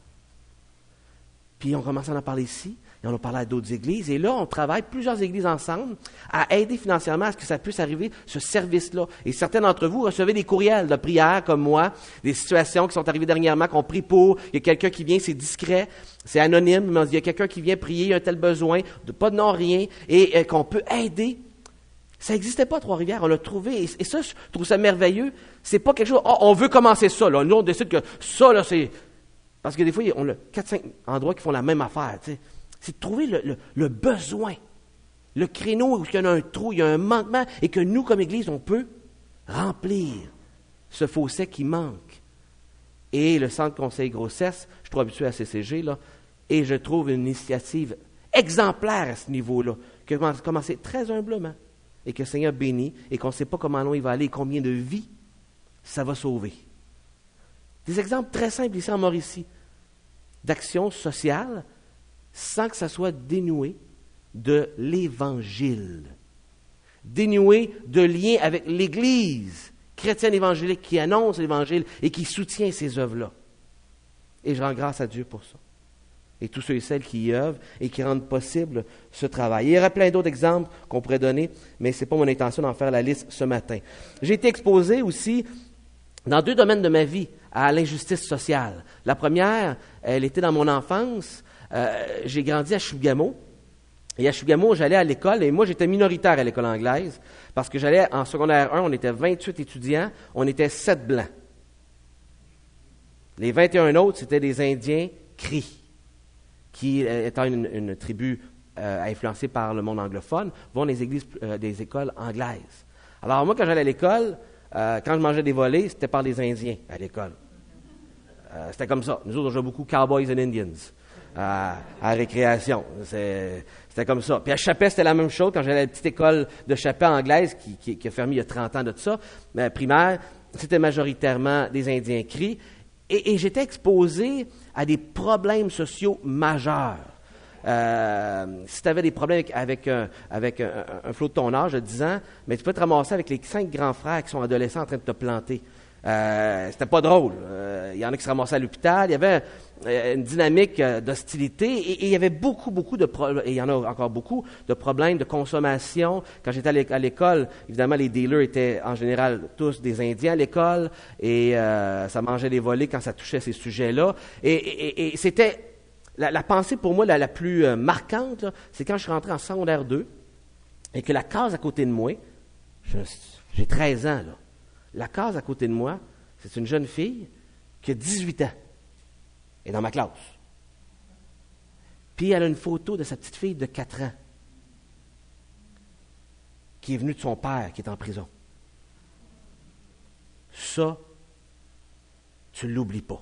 Puis on commence à en parler ici, et on a parlé à d'autres églises, et là, on travaille plusieurs églises ensemble à aider financièrement à ce que ça puisse arriver, ce service-là. Et certains d'entre vous recevez des courriels de prière, comme moi, des situations qui sont arrivées dernièrement, qu'on prie pour, il y a quelqu'un qui vient, c'est discret, c'est anonyme, mais il y a quelqu'un qui vient prier, il y a un tel besoin, de, pas de non, rien, et, et qu'on peut aider. Ça n'existait pas à Trois-Rivières, on l'a trouvé, et, et ça, je trouve ça merveilleux. C'est pas quelque chose, oh, on veut commencer ça, là, nous, on décide que ça, là, c'est... Parce que des fois, on a quatre cinq endroits qui font la même affaire, tu sais. C'est de trouver le, le, le besoin, le créneau où il y a un trou, il y a un manquement, et que nous, comme Église, on peut remplir ce fossé qui manque. Et le Centre Conseil Grossesse, je suis trop habitué à C C G, là, et je trouve une initiative exemplaire à ce niveau-là, qui a commencé très humblement, et que le Seigneur bénit, et qu'on ne sait pas comment loin il va aller, et combien de vies ça va sauver. Des exemples très simples ici en Mauricie, d'action sociale, sans que ça soit dénoué de l'Évangile, dénoué de lien avec l'Église chrétienne évangélique qui annonce l'Évangile et qui soutient ces œuvres-là. Et je rends grâce à Dieu pour ça. Et tous ceux et celles qui y œuvrent et qui rendent possible ce travail. Il y aurait plein d'autres exemples qu'on pourrait donner, mais ce n'est pas mon intention d'en faire la liste ce matin. J'ai été exposé aussi dans deux domaines de ma vie à l'injustice sociale. La première, elle était dans mon enfance. Euh, j'ai grandi à Chibougamau. Et à Chibougamau, j'allais à l'école, et moi, j'étais minoritaire à l'école anglaise, parce que j'allais en secondaire un, on était vingt-huit étudiants, on était sept blancs. Les vingt et un autres, c'était des Indiens Cris, qui, étant une, une tribu euh, influencée par le monde anglophone, vont dans les églises, euh, des écoles anglaises. Alors moi, quand j'allais à l'école, euh, quand je mangeais des volets, c'était par les Indiens à l'école. Euh, c'était comme ça. Nous autres, on jouait beaucoup Cowboys and Indians. À, à récréation. C'est, c'était comme ça. Puis à Chapet, c'était la même chose. Quand j'allais à la petite école de Chapet anglaise, qui, qui, qui a fermé il y a trente ans de ça, mais primaire, c'était majoritairement des Indiens Cris. Et, et j'étais exposé à des problèmes sociaux majeurs. Euh, si tu avais des problèmes avec, avec, un, avec un, un flot de ton âge de dix ans, mais tu peux te ramasser avec les cinq grands frères qui sont adolescents en train de te planter. Euh, c'était pas drôle. Euh, il y en a qui se ramassaient à l'hôpital. Il y avait euh, une dynamique euh, d'hostilité et, et il y avait beaucoup, beaucoup de problèmes, et il y en a encore beaucoup, de problèmes de consommation. Quand j'étais à l'école, évidemment, les dealers étaient en général tous des Indiens à l'école et euh, ça mangeait des volets quand ça touchait ces sujets-là. Et, et, et c'était la, la pensée pour moi la, la plus euh, marquante, là, c'est quand je suis rentré en secondaire deux et que la case à côté de moi, je, j'ai treize ans, là. La case à côté de moi, c'est une jeune fille qui a dix-huit ans, et dans ma classe. Puis elle a une photo de sa petite fille de quatre ans, qui est venue de son père, qui est en prison. Ça, tu ne l'oublies pas.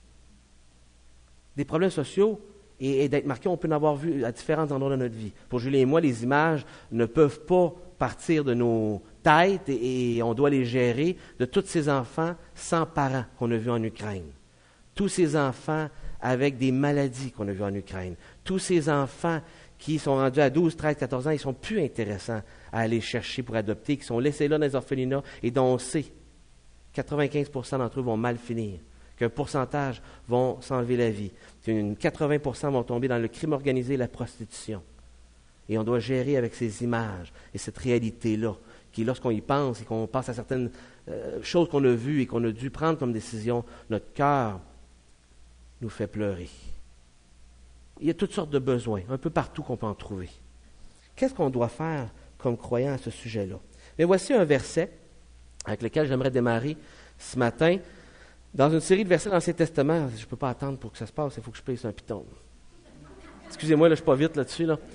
Des problèmes sociaux et, et d'être marqués, on peut en avoir vu à différents endroits de notre vie. Pour Julie et moi, les images ne peuvent pas partir de nos têtes et, et on doit les gérer, de tous ces enfants sans parents qu'on a vus en Ukraine. Tous ces enfants avec des maladies qu'on a vues en Ukraine. Tous ces enfants qui sont rendus à douze, treize, quatorze ans, ils sont plus intéressants à aller chercher pour adopter, qui sont laissés là dans les orphelinats et dont on sait quatre-vingt-quinze pour cent d'entre eux vont mal finir, qu'un pourcentage vont s'enlever la vie, qu'une quatre-vingts pour cent vont tomber dans le crime organisé et la prostitution. Et on doit gérer avec ces images et cette réalité-là, qui, lorsqu'on y pense et qu'on pense à certaines euh, choses qu'on a vues et qu'on a dû prendre comme décision, notre cœur nous fait pleurer. Il y a toutes sortes de besoins, un peu partout qu'on peut en trouver. Qu'est-ce qu'on doit faire comme croyant à ce sujet-là? Mais voici un verset avec lequel j'aimerais démarrer ce matin. Dans une série de versets dans l'Ancien Testament, je ne peux pas attendre pour que ça se passe, il faut que je pèse un piton. Excusez-moi, là, je ne suis pas vite là-dessus. Là.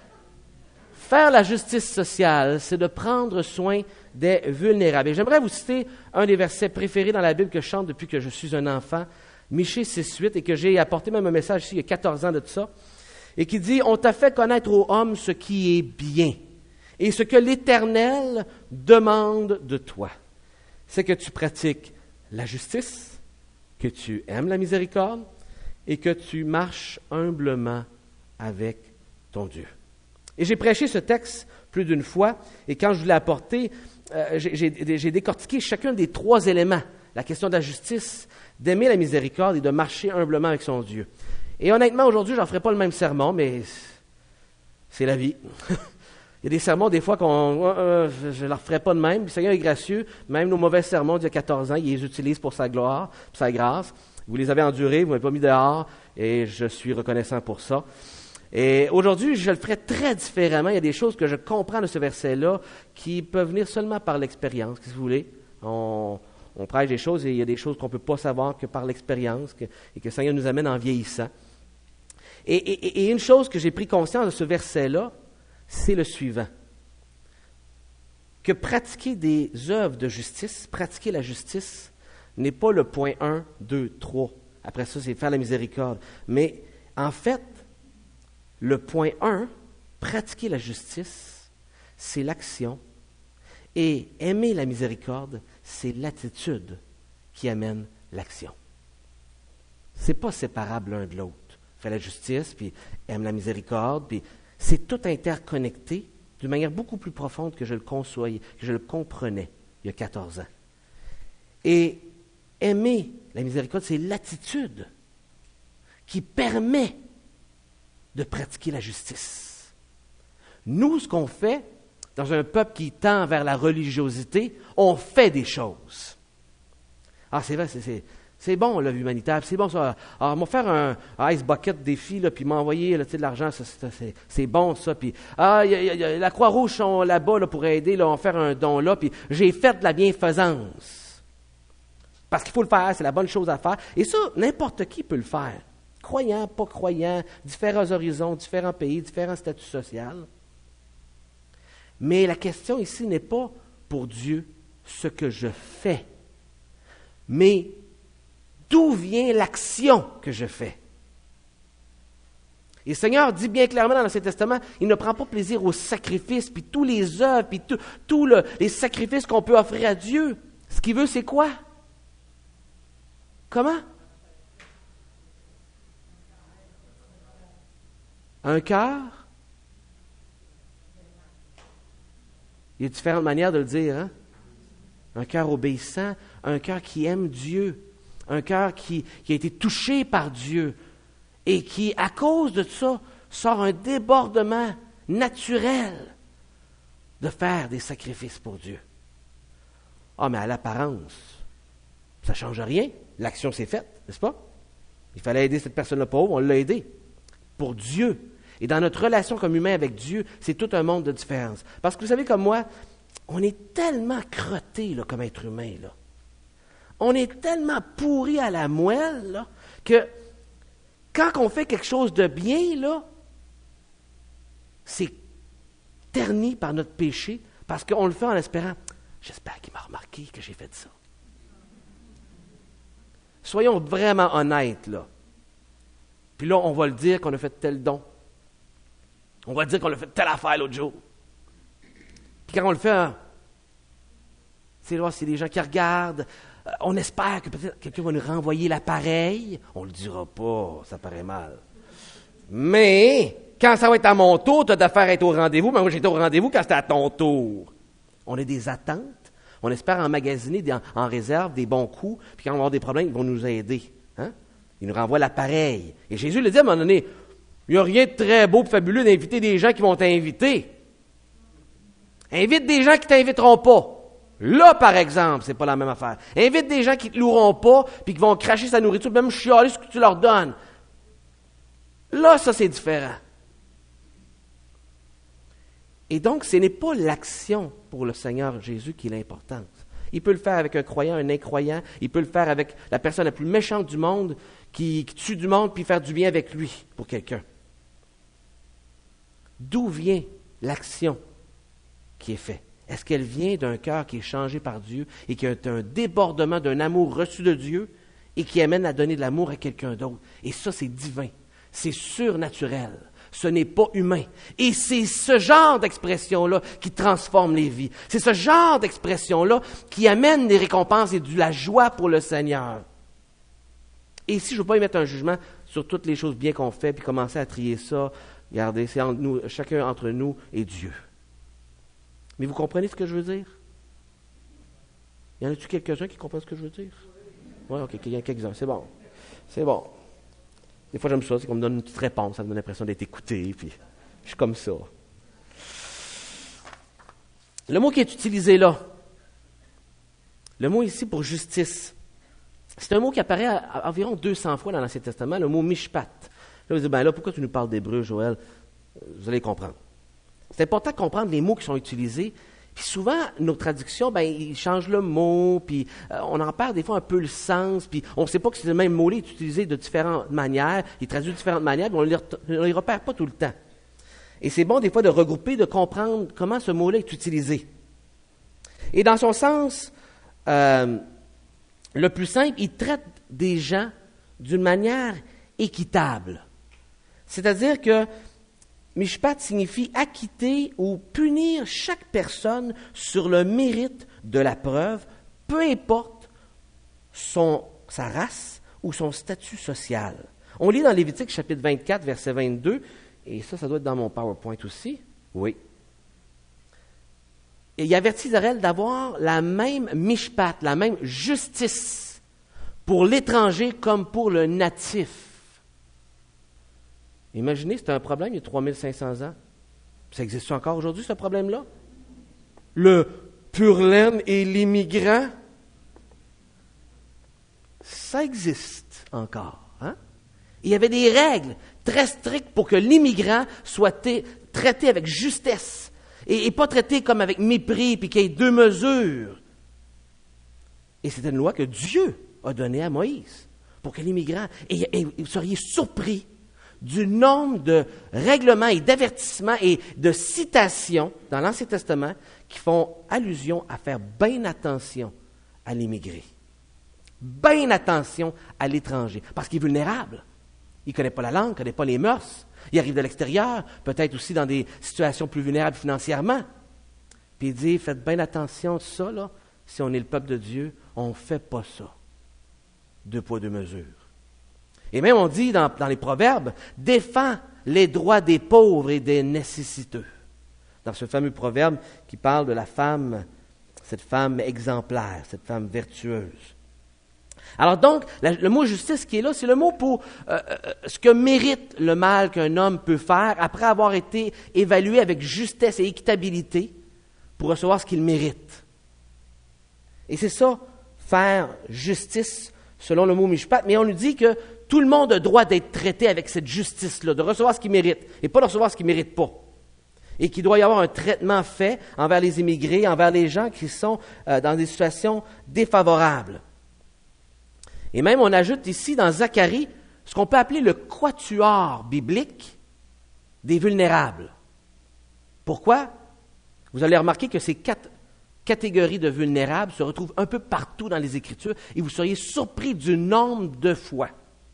Faire la justice sociale, c'est de prendre soin des vulnérables. Et j'aimerais vous citer un des versets préférés dans la Bible que je chante depuis que je suis un enfant, Michée six huit, et que j'ai apporté même un message ici il y a quatorze ans de tout ça, et qui dit « On t'a fait connaître aux hommes ce qui est bien, et ce que l'Éternel demande de toi, c'est que tu pratiques la justice, que tu aimes la miséricorde, et que tu marches humblement avec ton Dieu. » Et j'ai prêché ce texte plus d'une fois, et quand je l'ai apporté, euh, j'ai, j'ai, j'ai décortiqué chacun des trois éléments. La question de la justice, d'aimer la miséricorde et de marcher humblement avec son Dieu. Et honnêtement, aujourd'hui, je n'en ferai pas le même sermon, mais c'est la vie. Il y a des sermons, des fois, qu'on, euh, je ne leur ferai pas de même. Le Seigneur est gracieux. Même nos mauvais sermons d'il y a quatorze ans, il les utilise pour sa gloire, pour sa grâce. Vous les avez endurés, vous ne m'avez pas mis dehors, et je suis reconnaissant pour ça. Et aujourd'hui, je le ferai très différemment. Il y a des choses que je comprends de ce verset-là qui peuvent venir seulement par l'expérience, si vous voulez. On, on prêche des choses et il y a des choses qu'on ne peut pas savoir que par l'expérience que, et que le Seigneur nous amène en vieillissant. Et, et, et une chose que j'ai pris conscience de ce verset-là, c'est le suivant. Que pratiquer des œuvres de justice, pratiquer la justice, n'est pas le point un, deux, trois. Après ça, c'est faire la miséricorde. Mais en fait, le point un, pratiquer la justice, c'est l'action. Et aimer la miséricorde, c'est l'attitude qui amène l'action. Ce n'est pas séparable l'un de l'autre. Fais la justice, puis aime la miséricorde, puis c'est tout interconnecté d'une manière beaucoup plus profonde que je le conçoyais, que je le comprenais il y a quatorze ans. Et aimer la miséricorde, c'est l'attitude qui permet de pratiquer la justice. Nous, ce qu'on fait, dans un peuple qui tend vers la religiosité, on fait des choses. Ah, c'est vrai, c'est, c'est, c'est bon, l'œuvre humanitaire, c'est bon ça. Alors, on va faire un, un Ice Bucket défi, là, puis m'envoyer là, de l'argent, ça, c'est, c'est, c'est bon ça. Puis, ah, y a, y a, la Croix-Rouge sont là-bas là, pour aider, là, on va faire un don là, puis j'ai fait de la bienfaisance. Parce qu'il faut le faire, c'est la bonne chose à faire. Et ça, n'importe qui peut le faire. Croyants, pas croyants, différents horizons, différents pays, différents statuts sociaux. Mais la question ici n'est pas pour Dieu ce que je fais, mais d'où vient l'action que je fais. Et le Seigneur dit bien clairement dans l'Ancien Testament, il ne prend pas plaisir aux sacrifices, puis tous les œuvres, puis tous le, les sacrifices qu'on peut offrir à Dieu. Ce qu'il veut, c'est quoi? Comment? Un cœur? Il y a différentes manières de le dire, hein? Un cœur obéissant, un cœur qui aime Dieu, un cœur qui, qui a été touché par Dieu et qui, à cause de ça, sort un débordement naturel de faire des sacrifices pour Dieu. Ah, mais à l'apparence, ça ne change rien. L'action s'est faite, n'est-ce pas? Il fallait aider cette personne-là pauvre, on l'a aidé. Pour Dieu. Et dans notre relation comme humain avec Dieu, c'est tout un monde de différence. Parce que vous savez comme moi, on est tellement crotté là, comme être humain. Là. On est tellement pourri à la moelle là, que quand on fait quelque chose de bien, là, c'est terni par notre péché parce qu'on le fait en espérant « J'espère qu'il m'a remarqué que j'ai fait ça. » Soyons vraiment honnêtes, là. Puis là, on va le dire qu'on a fait tel don. On va dire qu'on a fait telle affaire l'autre jour. Puis quand on le fait, hein, c'est là, c'est des gens qui regardent. Euh, on espère que peut-être quelqu'un va nous renvoyer l'appareil. On ne le dira pas, ça paraît mal. Mais quand ça va être à mon tour, tu as d'affaire à être au rendez-vous. Mais moi, j'étais au rendez-vous quand c'était à ton tour. On a des attentes. On espère emmagasiner des, en, en réserve des bons coups. Puis quand on va avoir des problèmes, ils vont nous aider. Hein? Ils nous renvoient l'appareil. Et Jésus le dit à un moment donné, Il n'y a rien de très beau et fabuleux d'inviter des gens qui vont t'inviter. Invite des gens qui ne t'inviteront pas. Là, par exemple, c'est pas la même affaire. Invite des gens qui ne te loueront pas puis qui vont cracher sa nourriture, même chialer ce que tu leur donnes. Là, ça, c'est différent. Et donc, ce n'est pas l'action pour le Seigneur Jésus qui est l'importance. Il peut le faire avec un croyant, un incroyant. Il peut le faire avec la personne la plus méchante du monde qui, qui tue du monde puis faire du bien avec lui pour quelqu'un. D'où vient l'action qui est faite? Est-ce qu'elle vient d'un cœur qui est changé par Dieu et qui a un débordement d'un amour reçu de Dieu et qui amène à donner de l'amour à quelqu'un d'autre? Et ça, c'est divin. C'est surnaturel. Ce n'est pas humain. Et c'est ce genre d'expression-là qui transforme les vies. C'est ce genre d'expression-là qui amène des récompenses et de la joie pour le Seigneur. Et ici, je ne veux pas y mettre un jugement sur toutes les choses bien qu'on fait, puis commencer à trier ça. Regardez, c'est entre nous, chacun entre nous et Dieu. Mais vous comprenez ce que je veux dire? Y en a-tu quelques-uns qui comprennent ce que je veux dire? Oui, ok, il y en a quelques-uns, c'est bon. C'est bon. Des fois, j'aime ça, c'est qu'on me donne une petite réponse, ça me donne l'impression d'être écouté, puis je suis comme ça. Le mot qui est utilisé là, le mot ici pour justice, c'est un mot qui apparaît à, à environ deux cents fois dans l'Ancien Testament, le mot mishpat. Là, vous dites, ben là, pourquoi tu nous parles d'hébreu, Joël? Vous allez comprendre. C'est important de comprendre les mots qui sont utilisés. Puis souvent, nos traductions, ben, ils changent le mot, puis euh, on en perd des fois un peu le sens, puis on ne sait pas que c'est le même mot-là est utilisé de différentes manières, il est traduit de différentes manières, puis on ne les repère pas tout le temps. Et c'est bon des fois de regrouper, de comprendre comment ce mot-là est utilisé. Et dans son sens euh, le plus simple, il traite des gens d'une manière équitable. C'est-à-dire que Mishpat signifie acquitter ou punir chaque personne sur le mérite de la preuve, peu importe son, sa race ou son statut social. On lit dans Lévitique chapitre vingt-quatre, verset vingt-deux, et ça, ça doit être dans mon PowerPoint aussi. Oui. Et il avertit Israël d'avoir la même mishpat, la même justice pour l'étranger comme pour le natif. Imaginez, c'était un problème il y a trois mille cinq cents ans. Ça existe encore aujourd'hui, ce problème-là? Le pur laine et l'immigrant, ça existe encore. Hein? Il y avait des règles très strictes pour que l'immigrant soit t- traité avec justesse et, et pas traité comme avec mépris, puis qu'il y ait deux mesures. Et c'était une loi que Dieu a donnée à Moïse pour que l'immigrant... Et, et vous seriez surpris du nombre de règlements et d'avertissements et de citations dans l'Ancien Testament qui font allusion à faire bien attention à l'immigré. Bien attention à l'étranger, parce qu'il est vulnérable. Il ne connaît pas la langue, il ne connaît pas les mœurs. Il arrive de l'extérieur, peut-être aussi dans des situations plus vulnérables financièrement. Puis il dit, faites bien attention à ça, là. Si on est le peuple de Dieu, on ne fait pas ça. Deux poids, deux mesures. Et même on dit dans, dans les Proverbes, défends les droits des pauvres et des nécessiteux. Dans ce fameux proverbe qui parle de la femme, cette femme exemplaire, cette femme vertueuse. Alors donc, la, le mot justice qui est là, c'est le mot pour euh, euh, ce que mérite le mal qu'un homme peut faire après avoir été évalué avec justesse et équitabilité pour recevoir ce qu'il mérite. Et c'est ça, faire justice selon le mot mishpat, mais on nous dit que tout le monde a droit d'être traité avec cette justice-là, de recevoir ce qu'il mérite, et pas de recevoir ce qu'il ne mérite pas. Et qu'il doit y avoir un traitement fait envers les immigrés, envers les gens qui sont euh, dans des situations défavorables. Et même, on ajoute ici, dans Zacharie, ce qu'on peut appeler le quatuor biblique des vulnérables. Pourquoi? Vous allez remarquer que ces quatre catégories de vulnérables se retrouvent un peu partout dans les Écritures, et vous seriez surpris du nombre de fois.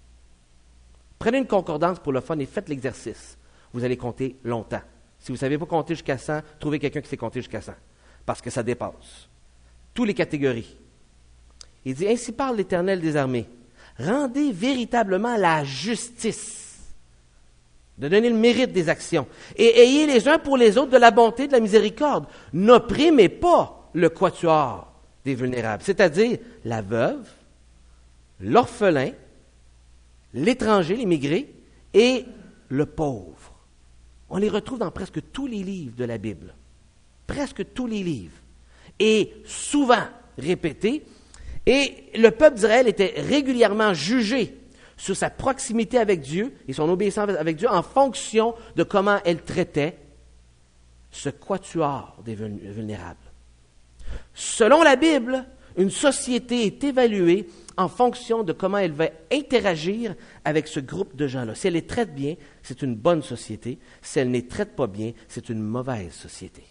Prenez une concordance pour le fun et faites l'exercice. Vous allez compter longtemps. Si vous ne savez pas compter jusqu'à cent, trouvez quelqu'un qui sait compter jusqu'à cent, parce que ça dépasse. Toutes les catégories. Il dit, ainsi parle l'Éternel des armées. Rendez véritablement la justice, de donner le mérite des actions, et ayez les uns pour les autres de la bonté, de la miséricorde. N'opprimez pas le quatuor des vulnérables, c'est-à-dire la veuve, l'orphelin, l'étranger, l'immigré, et le pauvre. On les retrouve dans presque tous les livres de la Bible. Presque tous les livres. Et souvent répétés. Et le peuple d'Israël était régulièrement jugé sur sa proximité avec Dieu et son obéissance avec Dieu en fonction de comment elle traitait ce quatuor des vulnérables. Selon la Bible, une société est évaluée en fonction de comment elle va interagir avec ce groupe de gens-là. Si elle les traite bien, c'est une bonne société. Si elle ne les traite pas bien, c'est une mauvaise société.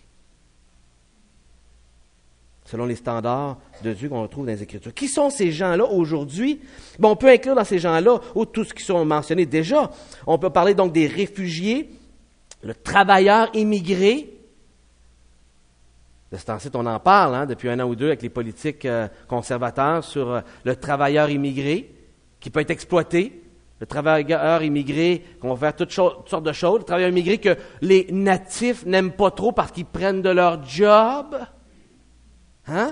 Selon les standards de Dieu qu'on retrouve dans les Écritures. Qui sont ces gens-là aujourd'hui? Bon, on peut inclure dans ces gens-là ou tous ceux qui sont mentionnés déjà. On peut parler donc des réfugiés, le travailleur immigré. De ce temps-ci, on en parle hein, depuis un an ou deux avec les politiques euh, conservateurs sur euh, le travailleur immigré qui peut être exploité. Le travailleur immigré, qu'on va faire toutes, cho- toutes sortes de choses. Le travailleur immigré que les natifs n'aiment pas trop parce qu'ils prennent de leur job. Hein?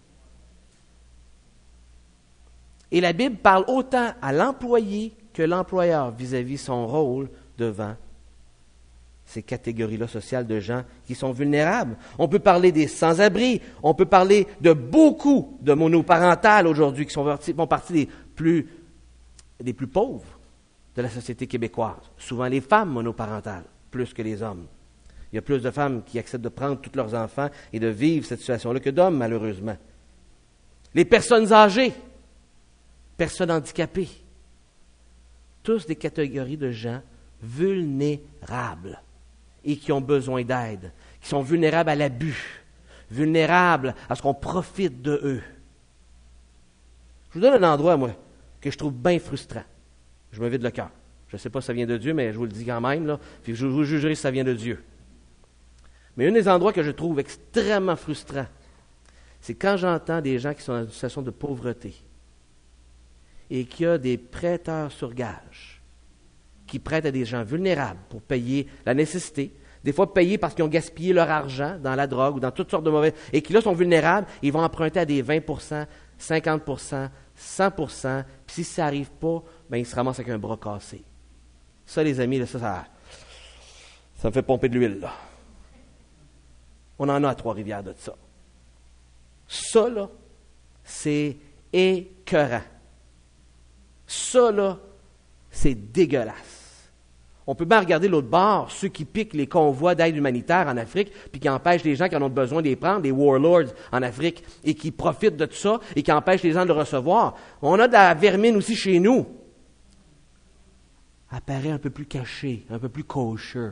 Et la Bible parle autant à l'employé que l'employeur vis-à-vis son rôle devant ces catégories-là sociales de gens qui sont vulnérables. On peut parler des sans-abri, on peut parler de beaucoup de monoparentales aujourd'hui qui sont partie, font partie des plus, des plus pauvres de la société québécoise. Souvent les femmes monoparentales, plus que les hommes. Il y a plus de femmes qui acceptent de prendre tous leurs enfants et de vivre cette situation-là que d'hommes, malheureusement. Les personnes âgées, personnes handicapées, tous des catégories de gens vulnérables et qui ont besoin d'aide, qui sont vulnérables à l'abus, vulnérables à ce qu'on profite de eux. Je vous donne un endroit, moi, que je trouve bien frustrant. Je me vide le cœur. Je ne sais pas si ça vient de Dieu, mais je vous le dis quand même, là, puis je vous jugerai si ça vient de Dieu. Mais un des endroits que je trouve extrêmement frustrant, c'est quand j'entends des gens qui sont dans une situation de pauvreté et qu'il y a des prêteurs sur gage qui prêtent à des gens vulnérables pour payer la nécessité, des fois payés parce qu'ils ont gaspillé leur argent dans la drogue ou dans toutes sortes de mauvais, et qui là sont vulnérables, ils vont emprunter à des vingt pour cent, cinquante pour cent, cent pour cent, puis si ça n'arrive pas, ben ils se ramassent avec un bras cassé. Ça, les amis, là, ça, ça, ça me fait pomper de l'huile, là. On en a à Trois-Rivières de ça. Ça, là, c'est écœurant. Ça, là, c'est dégueulasse. On peut bien regarder l'autre bord, ceux qui piquent les convois d'aide humanitaire en Afrique, puis qui empêchent les gens qui en ont besoin de les prendre, les warlords en Afrique, et qui profitent de tout ça, et qui empêchent les gens de le recevoir. On a de la vermine aussi chez nous. Apparaît un peu plus caché, un peu plus kosher.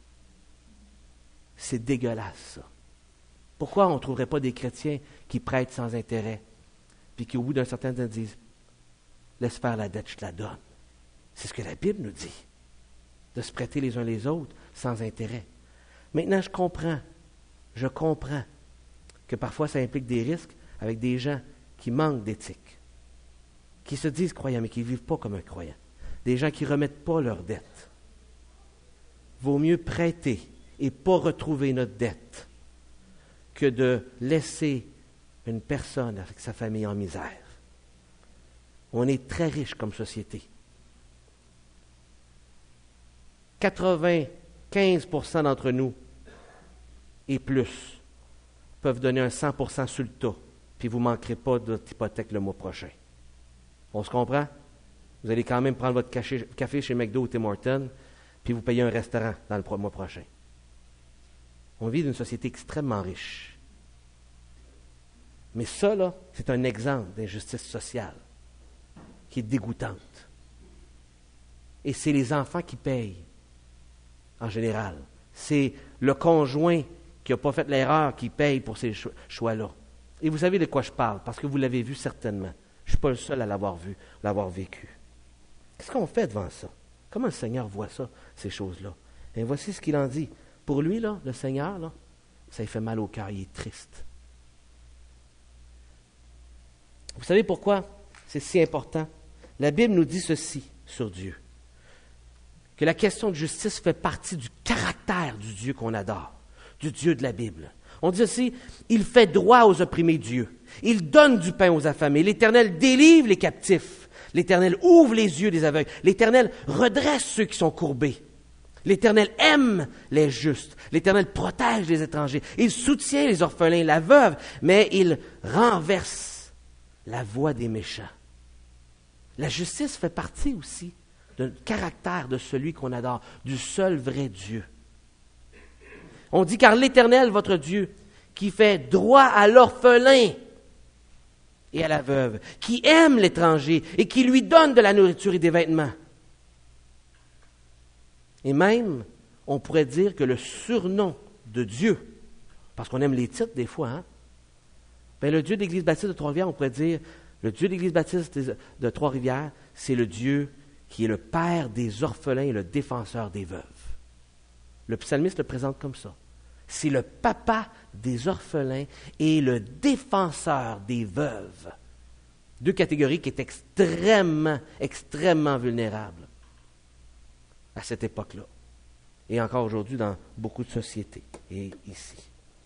C'est dégueulasse, ça. Pourquoi on ne trouverait pas des chrétiens qui prêtent sans intérêt, puis qui, au bout d'un certain temps, disent « Laisse faire la dette, je te la donne. » C'est ce que la Bible nous dit, de se prêter les uns les autres sans intérêt. Maintenant, je comprends, je comprends que parfois ça implique des risques avec des gens qui manquent d'éthique, qui se disent croyants, mais qui ne vivent pas comme un croyant. Des gens qui ne remettent pas leur dette. Vaut mieux prêter et pas retrouver notre dette que de laisser une personne avec sa famille en misère. On est très riche comme société. quatre-vingt-quinze pour cent d'entre nous et plus peuvent donner un cent pour cent sur le tas, puis vous ne manquerez pas d'hypothèque le mois prochain. On se comprend? Vous allez quand même prendre votre café chez McDo ou Tim Hortons, puis vous payez un restaurant dans le mois prochain. On vit d'une société extrêmement riche. Mais ça, là, c'est un exemple d'injustice sociale qui est dégoûtante. Et c'est les enfants qui payent, en général. C'est le conjoint qui n'a pas fait l'erreur qui paye pour ces choix-là. Et vous savez de quoi je parle, parce que vous l'avez vu certainement. Je ne suis pas le seul à l'avoir vu, l'avoir vécu. Qu'est-ce qu'on fait devant ça? Comment le Seigneur voit ça, ces choses-là? Et voici ce qu'il en dit. Pour lui, là, le Seigneur, là, ça lui fait mal au cœur, il est triste. Vous savez pourquoi c'est si important? La Bible nous dit ceci sur Dieu, que la question de justice fait partie du caractère du Dieu qu'on adore, du Dieu de la Bible. On dit aussi, il fait droit aux opprimés Dieu. Il donne du pain aux affamés. L'Éternel délivre les captifs. L'Éternel ouvre les yeux des aveugles. L'Éternel redresse ceux qui sont courbés. L'Éternel aime les justes. L'Éternel protège les étrangers. Il soutient les orphelins, la veuve, mais il renverse la voie des méchants. La justice fait partie aussi du caractère de celui qu'on adore, du seul vrai Dieu. On dit, car l'Éternel, votre Dieu, qui fait droit à l'orphelin et à la veuve, qui aime l'étranger et qui lui donne de la nourriture et des vêtements. Et même, on pourrait dire que le surnom de Dieu, parce qu'on aime les titres des fois, hein? Bien, le Dieu de l'Église baptiste de Trois-Rivières, on pourrait dire, le Dieu de l'Église baptiste de Trois-Rivières, c'est le Dieu qui est le Père des orphelins et le défenseur des veuves. Le psalmiste le présente comme ça. C'est le papa des orphelins et le défenseur des veuves. Deux catégories qui étaient extrêmement, extrêmement vulnérables à cette époque-là. Et encore aujourd'hui dans beaucoup de sociétés, et ici.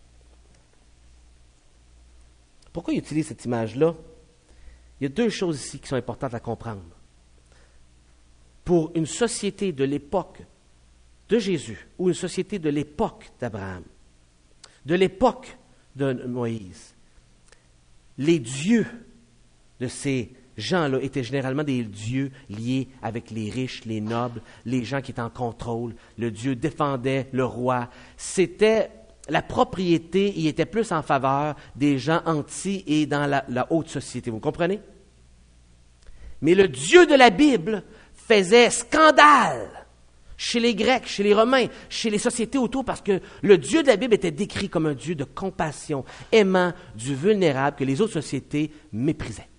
Pourquoi il utilise cette image-là? Il y a deux choses ici qui sont importantes à comprendre. Pour une société de l'époque de Jésus, ou une société de l'époque d'Abraham, de l'époque de Moïse, les dieux de ces gens-là étaient généralement des dieux liés avec les riches, les nobles, les gens qui étaient en contrôle. Le Dieu défendait le roi. C'était la propriété, il était plus en faveur des gens antis et dans la, la haute société. Vous comprenez? Mais le Dieu de la Bible faisait scandale chez les Grecs, chez les Romains, chez les sociétés autour, parce que le Dieu de la Bible était décrit comme un Dieu de compassion, aimant du vulnérable que les autres sociétés méprisaient.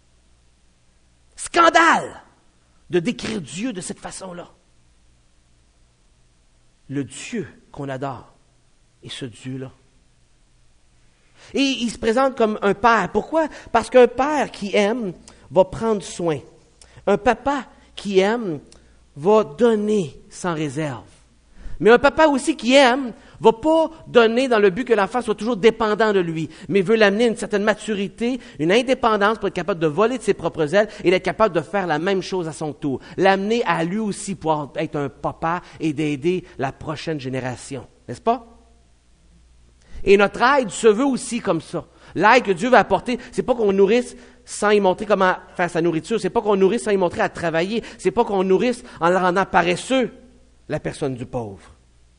Scandale de décrire Dieu de cette façon-là. Le Dieu qu'on adore est ce Dieu-là. Et il se présente comme un père. Pourquoi? Parce qu'un père qui aime va prendre soin. Un papa qui aime va donner sans réserve. Mais un papa aussi qui aime va pas donner dans le but que l'enfant soit toujours dépendant de lui, mais veut l'amener à une certaine maturité, une indépendance pour être capable de voler de ses propres ailes et d'être capable de faire la même chose à son tour. L'amener à lui aussi pouvoir être un papa et d'aider la prochaine génération. N'est-ce pas? Et notre aide se veut aussi comme ça. L'aide que Dieu va apporter, c'est pas qu'on nourrisse sans y montrer comment faire sa nourriture, c'est pas qu'on nourrisse sans y montrer à travailler, c'est pas qu'on nourrisse en le rendant paresseux, la personne du pauvre.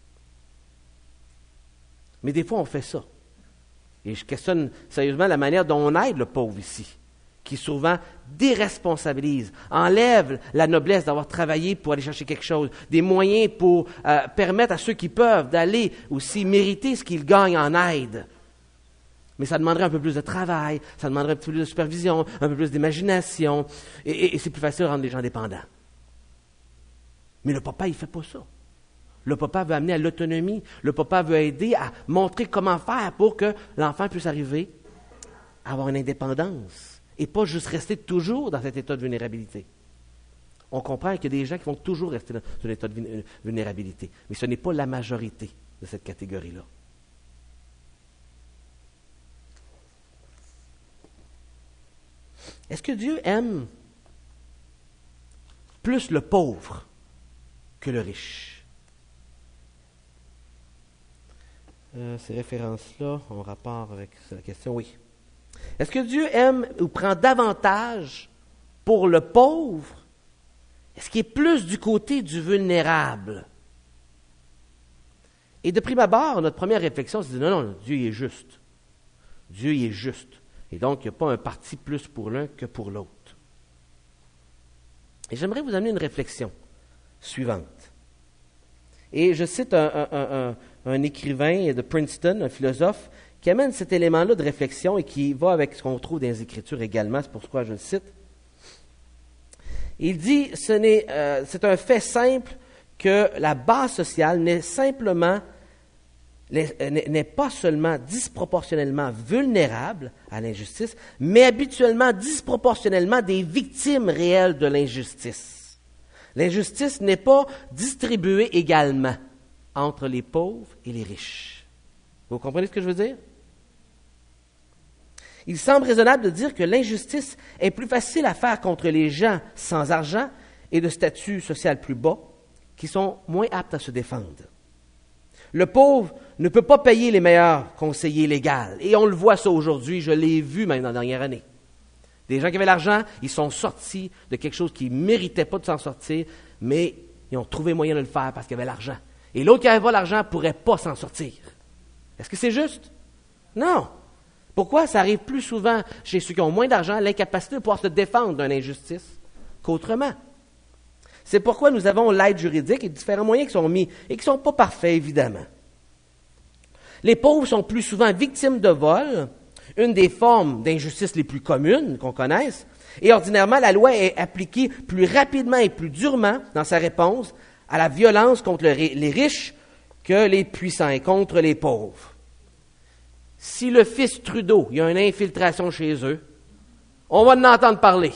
Mais des fois, on fait ça. Et je questionne sérieusement la manière dont on aide le pauvre ici, qui souvent déresponsabilise, enlève la noblesse d'avoir travaillé pour aller chercher quelque chose, des moyens pour euh, permettre à ceux qui peuvent d'aller aussi mériter ce qu'ils gagnent en aide. Mais ça demanderait un peu plus de travail, ça demanderait un peu plus de supervision, un peu plus d'imagination, et, et, et c'est plus facile de rendre les gens dépendants. Mais le papa, il ne fait pas ça. Le papa veut amener à l'autonomie. Le papa veut aider à montrer comment faire pour que l'enfant puisse arriver à avoir une indépendance et pas juste rester toujours dans cet état de vulnérabilité. On comprend qu'il y a des gens qui vont toujours rester dans un état de vulnérabilité, mais ce n'est pas la majorité de cette catégorie-là. Est-ce que Dieu aime plus le pauvre que le riche? Euh, ces références-là ont rapport avec la question, oui. Est-ce que Dieu aime ou prend davantage pour le pauvre? Est-ce qu'il est plus du côté du vulnérable? Et de prime abord, notre première réflexion, c'est de dire non, non, Dieu il est juste. Dieu il est juste. Et donc, il n'y a pas un parti plus pour l'un que pour l'autre. Et j'aimerais vous amener une réflexion suivante. Et je cite un, un, un, un écrivain de Princeton, un philosophe, qui amène cet élément-là de réflexion et qui va avec ce qu'on trouve dans les Écritures également, c'est pourquoi je le cite. Il dit, ce n'est, euh, c'est un fait simple que la base sociale n'est simplement, n'est pas seulement disproportionnellement vulnérable à l'injustice, mais habituellement disproportionnellement des victimes réelles de l'injustice. L'injustice n'est pas distribuée également entre les pauvres et les riches. Vous comprenez ce que je veux dire? Il semble raisonnable de dire que l'injustice est plus facile à faire contre les gens sans argent et de statut social plus bas qui sont moins aptes à se défendre. Le pauvre ne peut pas payer les meilleurs conseillers légaux. Et on le voit ça aujourd'hui, je l'ai vu même dans la dernière année. Des gens qui avaient l'argent, ils sont sortis de quelque chose qui ne méritait pas de s'en sortir, mais ils ont trouvé moyen de le faire parce qu'ils avaient l'argent. Et l'autre qui n'avait pas l'argent ne pourrait pas s'en sortir. Est-ce que c'est juste? Non. Pourquoi? Ça arrive plus souvent chez ceux qui ont moins d'argent, l'incapacité de pouvoir se défendre d'une injustice qu'autrement. C'est pourquoi nous avons l'aide juridique et différents moyens qui sont mis et qui ne sont pas parfaits, évidemment. Les pauvres sont plus souvent victimes de vol, une des formes d'injustice les plus communes qu'on connaisse, et ordinairement, la loi est appliquée plus rapidement et plus durement dans sa réponse à la violence contre les riches que les puissants et contre les pauvres. Si le fils Trudeau, il y a une infiltration chez eux, on va en entendre parler.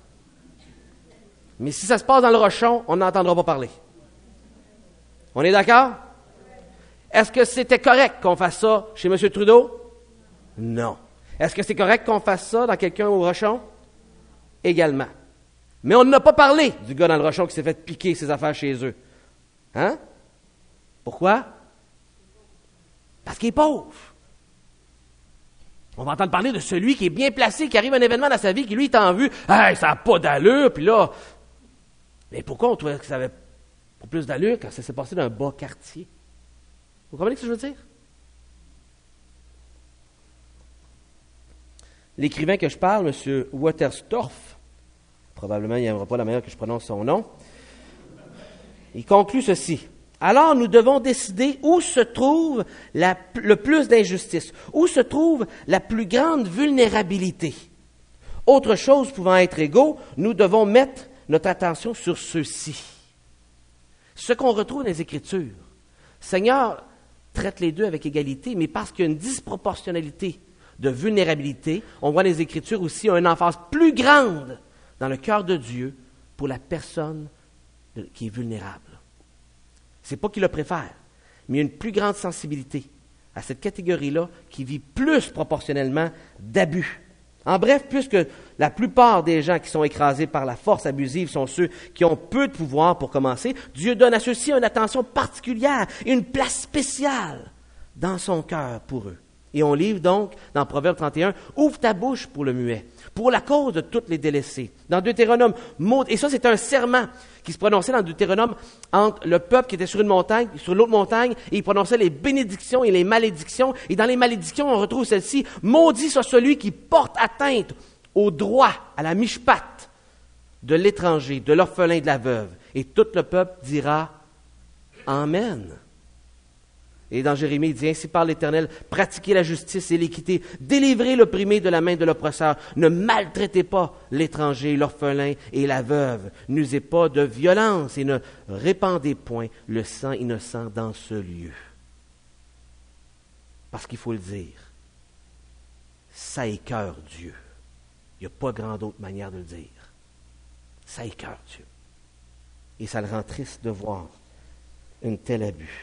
Mais si ça se passe dans le Rochon, on n'entendra pas parler. On est d'accord? Est-ce que c'était correct qu'on fasse ça chez M. Trudeau? Non. Est-ce que c'est correct qu'on fasse ça dans quelqu'un au Rochon? Également. Mais on n'a pas parlé du gars dans le Rochon qui s'est fait piquer ses affaires chez eux. Hein? Pourquoi? Parce qu'il est pauvre. On va entendre parler de celui qui est bien placé, qui arrive à un événement dans sa vie, qui lui est en vue. Hey, ça n'a pas d'allure, puis là. Mais pourquoi on trouvait que ça avait pas plus d'allure quand ça s'est passé dans un bas quartier? Vous comprenez ce que je veux dire? L'écrivain que je parle, M. Waterstorff, probablement il n'aimera pas la manière que je prononce son nom, il conclut ceci. Alors, nous devons décider où se trouve la, le plus d'injustice, où se trouve la plus grande vulnérabilité. Autre chose pouvant être égaux, nous devons mettre notre attention sur ceux-ci. Ce qu'on retrouve dans les Écritures. Seigneur traite les deux avec égalité, mais parce qu'il y a une disproportionnalité de vulnérabilité, on voit dans les Écritures aussi une emphase plus grande dans le cœur de Dieu pour la personne qui est vulnérable. C'est pas qu'il le préfère, mais il y a une plus grande sensibilité à cette catégorie-là qui vit plus proportionnellement d'abus. En bref, puisque la plupart des gens qui sont écrasés par la force abusive sont ceux qui ont peu de pouvoir pour commencer, Dieu donne à ceux-ci une attention particulière et une place spéciale dans son cœur pour eux. Et on lit donc dans Proverbe trente et un, « Ouvre ta bouche pour le muet, pour la cause de toutes les délaissés. » Dans Deutéronome, et ça c'est un serment qui se prononçait dans Deutéronome entre le peuple qui était sur une montagne, sur l'autre montagne, et il prononçait les bénédictions et les malédictions. Et dans les malédictions, on retrouve celle-ci, « Maudit soit celui qui porte atteinte au droit, à la mishpat de l'étranger, de l'orphelin et de la veuve. » Et tout le peuple dira « Amen. » Et dans Jérémie, il dit, « Ainsi parle l'Éternel, pratiquez la justice et l'équité, délivrez l'opprimé de la main de l'oppresseur, ne maltraitez pas l'étranger, l'orphelin et la veuve, n'usez pas de violence et ne répandez point le sang innocent dans ce lieu. » Parce qu'il faut le dire, ça écœure Dieu. Il n'y a pas grande autre manière de le dire. Ça écœure Dieu. Et ça le rend triste de voir un tel abus.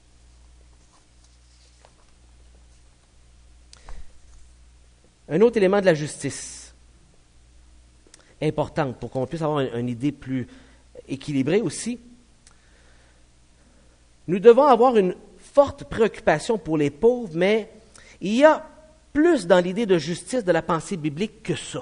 Un autre élément de la justice, important pour qu'on puisse avoir une, une idée plus équilibrée aussi, nous devons avoir une forte préoccupation pour les pauvres, mais il y a plus dans l'idée de justice de la pensée biblique que ça.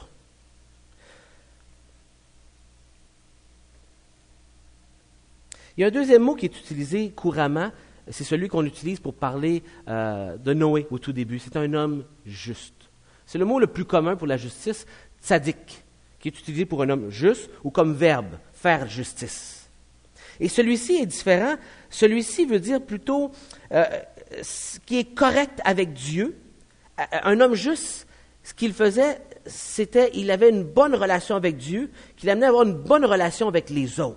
Il y a un deuxième mot qui est utilisé couramment, c'est celui qu'on utilise pour parler euh, de Noé au tout début. C'est un homme juste. C'est le mot le plus commun pour la justice, tzadik, qui est utilisé pour un homme juste ou comme verbe, faire justice. Et celui-ci est différent. Celui-ci veut dire plutôt euh, ce qui est correct avec Dieu. Un homme juste, ce qu'il faisait, c'était il avait une bonne relation avec Dieu, qui l'amenait à avoir une bonne relation avec les autres.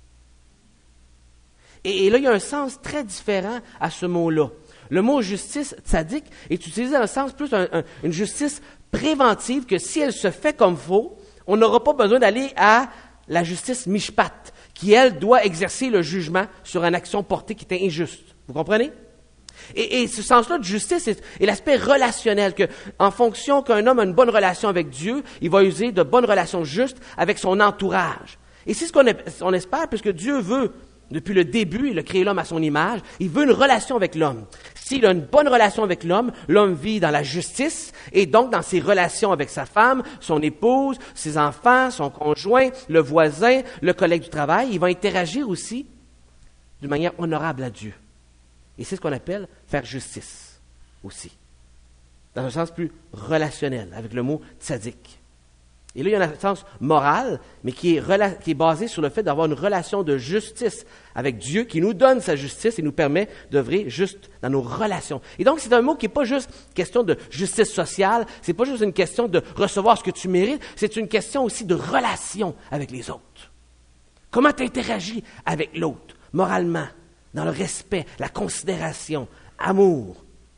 Et, et là, il y a un sens très différent à ce mot-là. Le mot justice, tzaddik, est utilisé dans le sens plus un, un, une justice préventive que si elle se fait comme il faut, on n'aura pas besoin d'aller à la justice mishpat, qui, elle, doit exercer le jugement sur une action portée qui était injuste. Vous comprenez? Et, et ce sens-là de justice est, est l'aspect relationnel, que, en fonction qu'un homme a une bonne relation avec Dieu, il va user de bonnes relations justes avec son entourage. Et c'est ce qu'on on espère, puisque Dieu veut Depuis le début, il a créé l'homme à son image. Il veut une relation avec l'homme. S'il a une bonne relation avec l'homme, l'homme vit dans la justice et donc dans ses relations avec sa femme, son épouse, ses enfants, son conjoint, le voisin, le collègue du travail. Il va interagir aussi d'une manière honorable à Dieu. Et c'est ce qu'on appelle faire justice aussi. Dans un sens plus relationnel, avec le mot tzaddik. Et là, il y a un sens moral, mais qui est, rela- qui est basé sur le fait d'avoir une relation de justice avec Dieu, qui nous donne sa justice et nous permet d'œuvrer juste dans nos relations. Et donc, c'est un mot qui n'est pas juste question de justice sociale, c'est pas juste une question de recevoir ce que tu mérites, c'est une question aussi de relation avec les autres. Comment tu interagis avec l'autre, moralement, dans le respect, la considération, amour.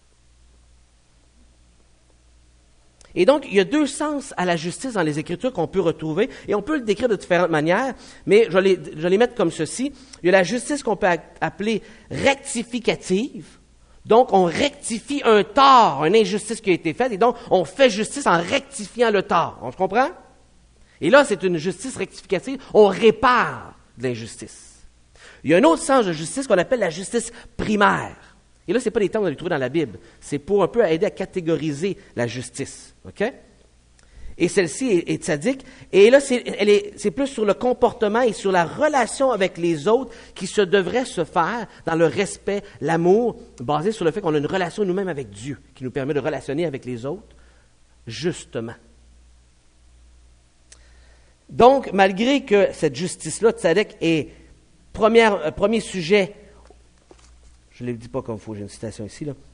Et donc, il y a deux sens à la justice dans les Écritures qu'on peut retrouver, et on peut le décrire de différentes manières, mais je vais les, je vais les mettre comme ceci. Il y a la justice qu'on peut appeler rectificative. Donc, on rectifie un tort, une injustice qui a été faite, et donc, on fait justice en rectifiant le tort. On se comprend? Et là, c'est une justice rectificative. On répare de l'injustice. Il y a un autre sens de justice qu'on appelle la justice primaire. Et là, ce n'est pas des termes qu'on va les trouver dans la Bible. C'est pour un peu aider à catégoriser la justice. OK? Et celle-ci est, est tzaddik. Et là, c'est, elle est, c'est plus sur le comportement et sur la relation avec les autres qui se devrait se faire dans le respect, l'amour, basé sur le fait qu'on a une relation nous-mêmes avec Dieu, qui nous permet de relationner avec les autres justement. Donc, malgré que cette justice-là, tzaddik, est première, euh, premier sujet. Je ne le dis pas comme il faut, j'ai une citation ici, là.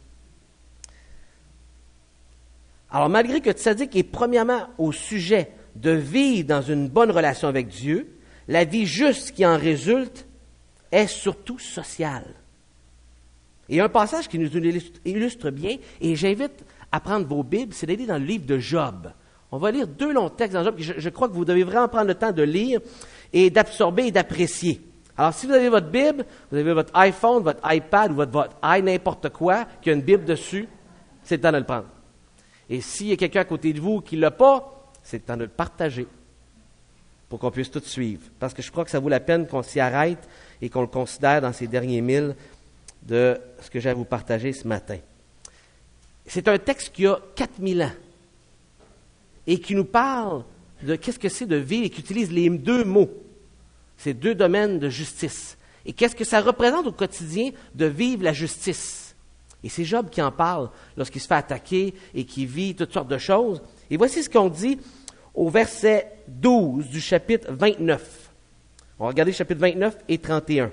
Alors, malgré que tzaddik est premièrement au sujet de vivre dans une bonne relation avec Dieu, la vie juste qui en résulte est surtout sociale. Et il y a un passage qui nous illustre bien, et j'invite à prendre vos Bibles, c'est d'aller dans le livre de Job. On va lire deux longs textes dans Job, je, je crois que vous devez vraiment prendre le temps de lire et d'absorber et d'apprécier. Alors, si vous avez votre Bible, vous avez votre iPhone, votre iPad ou votre, votre i, n'importe quoi, qui a une Bible dessus, c'est le temps de le prendre. Et s'il y a quelqu'un à côté de vous qui ne l'a pas, c'est le temps de le partager pour qu'on puisse tout suivre. Parce que je crois que ça vaut la peine qu'on s'y arrête et qu'on le considère dans ces derniers milles de ce que j'ai à vous partager ce matin. C'est un texte qui a quatre mille ans et qui nous parle de qu'est-ce que c'est de vivre et qui utilise les deux mots. Ces deux domaines de justice. Et qu'est-ce que ça représente au quotidien de vivre la justice? Et c'est Job qui en parle lorsqu'il se fait attaquer et qui vit toutes sortes de choses. Et voici ce qu'on dit au verset douze du chapitre vingt-neuf. On va regarder le chapitre vingt-neuf et trente et un.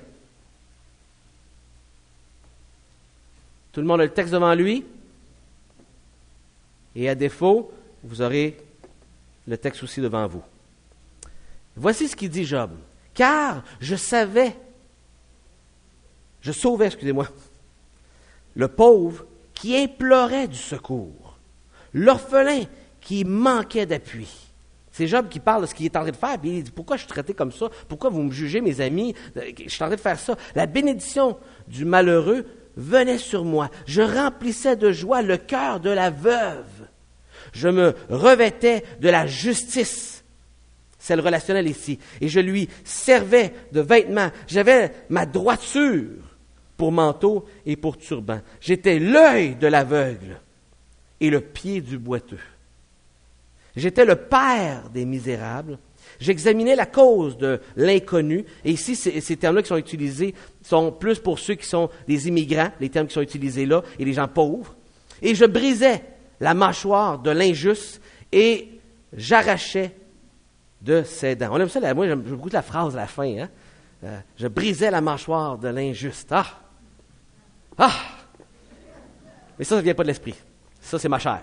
Tout le monde a le texte devant lui? Et à défaut, vous aurez le texte aussi devant vous. Voici ce qu'il dit Job. Car je savais, je sauvais, excusez-moi, le pauvre qui implorait du secours, l'orphelin qui manquait d'appui. C'est Job qui parle de ce qu'il est en train de faire, puis il dit, pourquoi je suis traité comme ça? Pourquoi vous me jugez, mes amis? Je suis en train de faire ça. La bénédiction du malheureux venait sur moi. Je remplissais de joie le cœur de la veuve. Je me revêtais de la justice. C'est le relationnel ici. Et je lui servais de vêtements. J'avais ma droiture pour manteau et pour turban. J'étais l'œil de l'aveugle et le pied du boiteux. J'étais le père des misérables. J'examinais la cause de l'inconnu. Et ici, ces, ces termes-là qui sont utilisés sont plus pour ceux qui sont des immigrants, les termes qui sont utilisés là, et les gens pauvres. Et je brisais la mâchoire de l'injuste et j'arrachais de ses dents. On aime ça, moi j'aime beaucoup la phrase à la fin. Hein? Euh, je brisais la mâchoire de l'injuste. Ah! Ah! Mais ça, ça ne vient pas de l'esprit. Ça, c'est ma chair.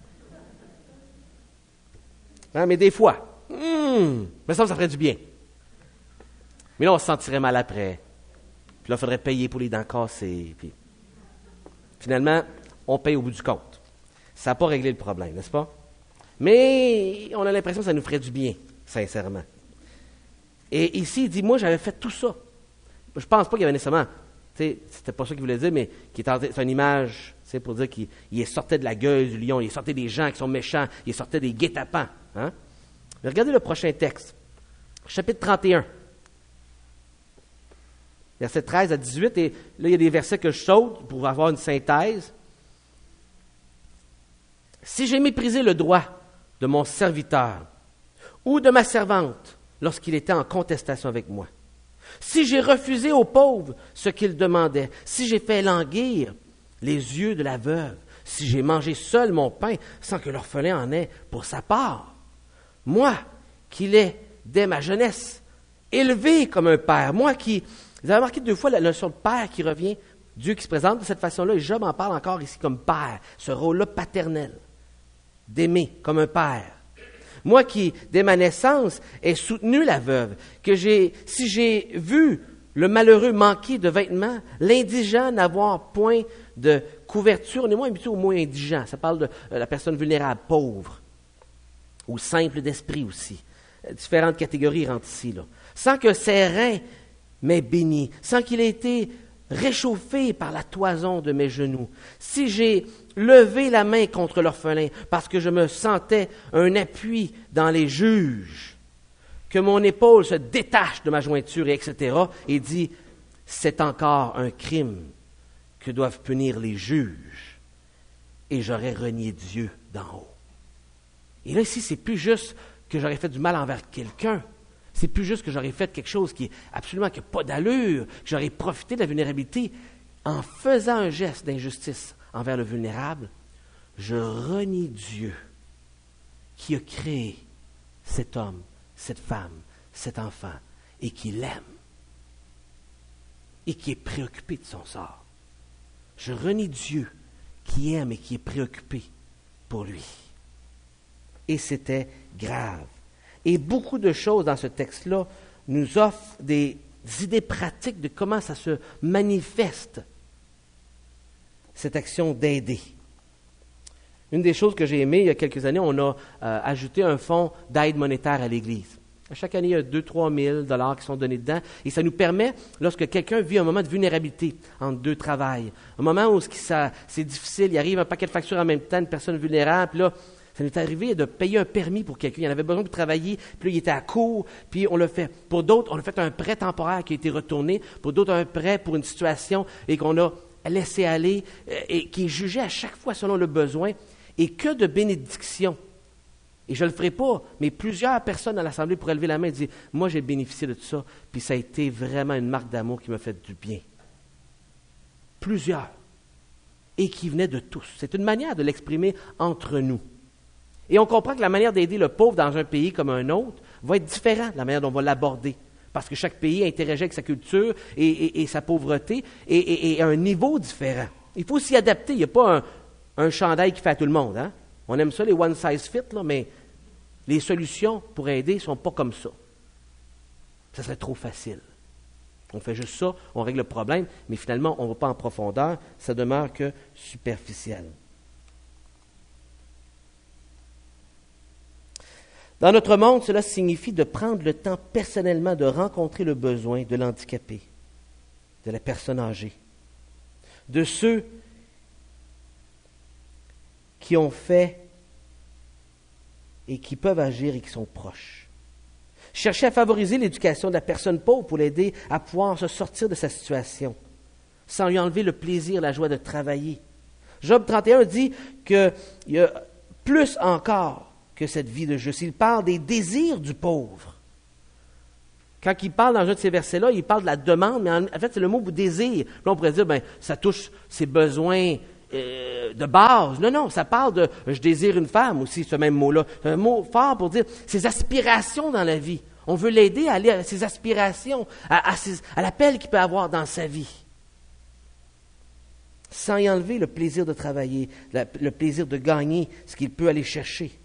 Hein, mais des fois, hmm, mais ça, ça ferait du bien. Mais là, on se sentirait mal après. Puis là, il faudrait payer pour les dents cassées. Puis finalement, on paye au bout du compte. Ça n'a pas réglé le problème, n'est-ce pas? Mais on a l'impression que ça nous ferait du bien, sincèrement. Et ici, il dit, moi, j'avais fait tout ça. Je pense pas qu'il y avait nécessairement, tu sais, c'était pas ça qu'il voulait dire, mais qui est c'est une image, c'est pour dire qu'il il sortait de la gueule du lion, il sortait des gens qui sont méchants, il sortait des guet-apens. Hein? Mais regardez le prochain texte, chapitre trente et un. versets treize à dix-huit, et là, il y a des versets que je saute pour avoir une synthèse. « Si j'ai méprisé le droit de mon serviteur ou de ma servante lorsqu'il était en contestation avec moi, si j'ai refusé aux pauvres ce qu'ils demandaient, si j'ai fait languir les yeux de la veuve, si j'ai mangé seul mon pain sans que l'orphelin en ait pour sa part, moi qui l'ai dès ma jeunesse élevé comme un père, moi qui... » Vous avez remarqué deux fois la notion de père qui revient, Dieu qui se présente de cette façon-là, et Job en parle encore ici comme père, ce rôle-là paternel, d'aimer comme un père. Moi qui, dès ma naissance, ai soutenu la veuve, que j'ai, si j'ai vu le malheureux manquer de vêtements, l'indigent n'avoir point de couverture, on est moins habitué au mot indigent, ça parle de euh, la personne vulnérable, pauvre, ou simple d'esprit aussi. Euh, différentes catégories rentrent ici, là. Sans que ses reins m'aient béni, sans qu'il ait été réchauffé par la toison de mes genoux, si j'ai levé la main contre l'orphelin parce que je me sentais un appui dans les juges, que mon épaule se détache de ma jointure, et etc., et dit, c'est encore un crime que doivent punir les juges, et j'aurais renié Dieu d'en haut. Et là, ici, c'est plus juste que j'aurais fait du mal envers quelqu'un, c'est plus juste que j'aurais fait quelque chose qui est absolument qui n'a pas d'allure, que j'aurais profité de la vulnérabilité en faisant un geste d'injustice envers le vulnérable. Je renie Dieu qui a créé cet homme, cette femme, cet enfant, et qui l'aime, et qui est préoccupé de son sort. Je renie Dieu qui aime et qui est préoccupé pour lui. Et c'était grave. Et beaucoup de choses dans ce texte-là nous offrent des idées pratiques de comment ça se manifeste, cette action d'aider. Une des choses que j'ai aimées, il y a quelques années, on a euh, ajouté un fonds d'aide monétaire à l'Église. Chaque année, il y a deux à trois mille dollars qui sont donnés dedans. Et ça nous permet, lorsque quelqu'un vit un moment de vulnérabilité entre deux travails, un moment où ça, c'est difficile, il arrive un paquet de factures en même temps, une personne vulnérable, puis là, ça nous est arrivé de payer un permis pour quelqu'un. Il en avait besoin pour travailler, puis là, il était à court, puis on l'a fait. Pour d'autres, on a fait un prêt temporaire qui a été retourné. Pour d'autres, un prêt pour une situation et qu'on a laissé aller, et qui est jugé à chaque fois selon le besoin. Et que de bénédictions. Et je ne le ferai pas, mais plusieurs personnes à l'Assemblée pourraient lever la main et dire, moi, j'ai bénéficié de tout ça, puis ça a été vraiment une marque d'amour qui m'a fait du bien. Plusieurs. Et qui venaient de tous. C'est une manière de l'exprimer entre nous. Et on comprend que la manière d'aider le pauvre dans un pays comme un autre va être différente de la manière dont on va l'aborder. Parce que chaque pays interagit avec sa culture et, et, et sa pauvreté et, et, et à un niveau différent. Il faut s'y adapter. Il n'y a pas un, un chandail qui fait à tout le monde. Hein? On aime ça, les one size fit, là, mais les solutions pour aider ne sont pas comme ça. Ça serait trop facile. On fait juste ça, on règle le problème, mais finalement, on ne va pas en profondeur. Ça demeure que superficiel. Dans notre monde, cela signifie de prendre le temps personnellement de rencontrer le besoin de l'handicapé, de la personne âgée, de ceux qui ont fait et qui peuvent agir et qui sont proches. Chercher à favoriser l'éducation de la personne pauvre pour l'aider à pouvoir se sortir de sa situation, sans lui enlever le plaisir, la joie de travailler. Job trente et un dit qu'il y a plus encore que cette vie de juste. Il parle des désirs du pauvre. Quand il parle dans un de ces versets-là, il parle de la demande, mais en fait, c'est le mot « désir ». Là, on pourrait dire, ben, ça touche ses besoins euh, de base. Non, non, ça parle de « je désire une femme » aussi, ce même mot-là. C'est un mot fort pour dire ses aspirations dans la vie. On veut l'aider à aller à ses aspirations, à, à, ses, à l'appel qu'il peut avoir dans sa vie. Sans y enlever le plaisir de travailler, la, le plaisir de gagner ce qu'il peut aller chercher.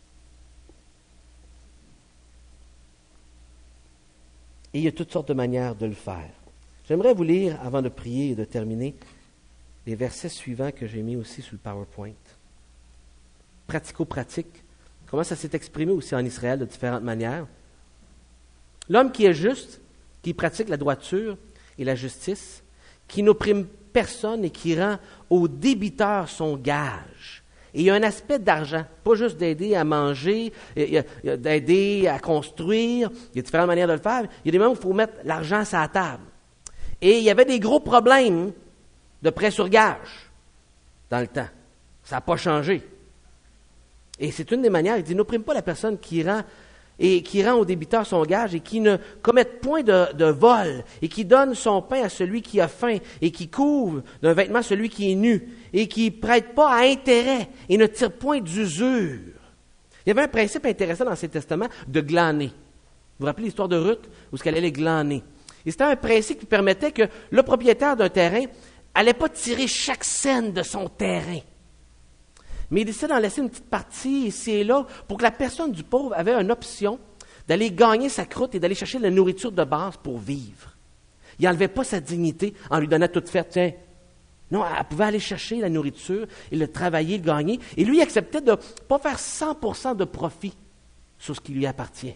Et il y a toutes sortes de manières de le faire. J'aimerais vous lire, avant de prier et de terminer, les versets suivants que j'ai mis aussi sur le PowerPoint. Pratico-pratique. Comment ça s'est exprimé aussi en Israël de différentes manières. L'homme qui est juste, qui pratique la droiture et la justice, qui n'opprime personne et qui rend au débiteur son gage. Et il y a un aspect d'argent, pas juste d'aider à manger, il y a, il y a d'aider à construire, il y a différentes manières de le faire. Il y a des moments où il faut mettre l'argent sur la table. Et il y avait des gros problèmes de prêt sur gage dans le temps. Ça n'a pas changé. Et c'est une des manières, il dit, n'opprime pas la personne qui rend, et qui rend au débiteur son gage et qui ne commette point de, de vol et qui donne son pain à celui qui a faim et qui couvre d'un vêtement celui qui est nu et qui prête pas à intérêt et ne tire point d'usure. Il y avait un principe intéressant dans ces testaments de glaner. Vous vous rappelez l'histoire de Ruth où ce qu'elle allait glaner? Et c'était un principe qui permettait que le propriétaire d'un terrain n'allait pas tirer chaque scène de son terrain. Mais il décidait d'en laisser une petite partie ici et là pour que la personne du pauvre avait une option d'aller gagner sa croûte et d'aller chercher la nourriture de base pour vivre. Il n'enlevait pas sa dignité en lui donnant toute faite. Tiens, non, elle pouvait aller chercher la nourriture et le travailler, le gagner. Et lui, il acceptait de ne pas faire cent pour cent de profit sur ce qui lui appartient.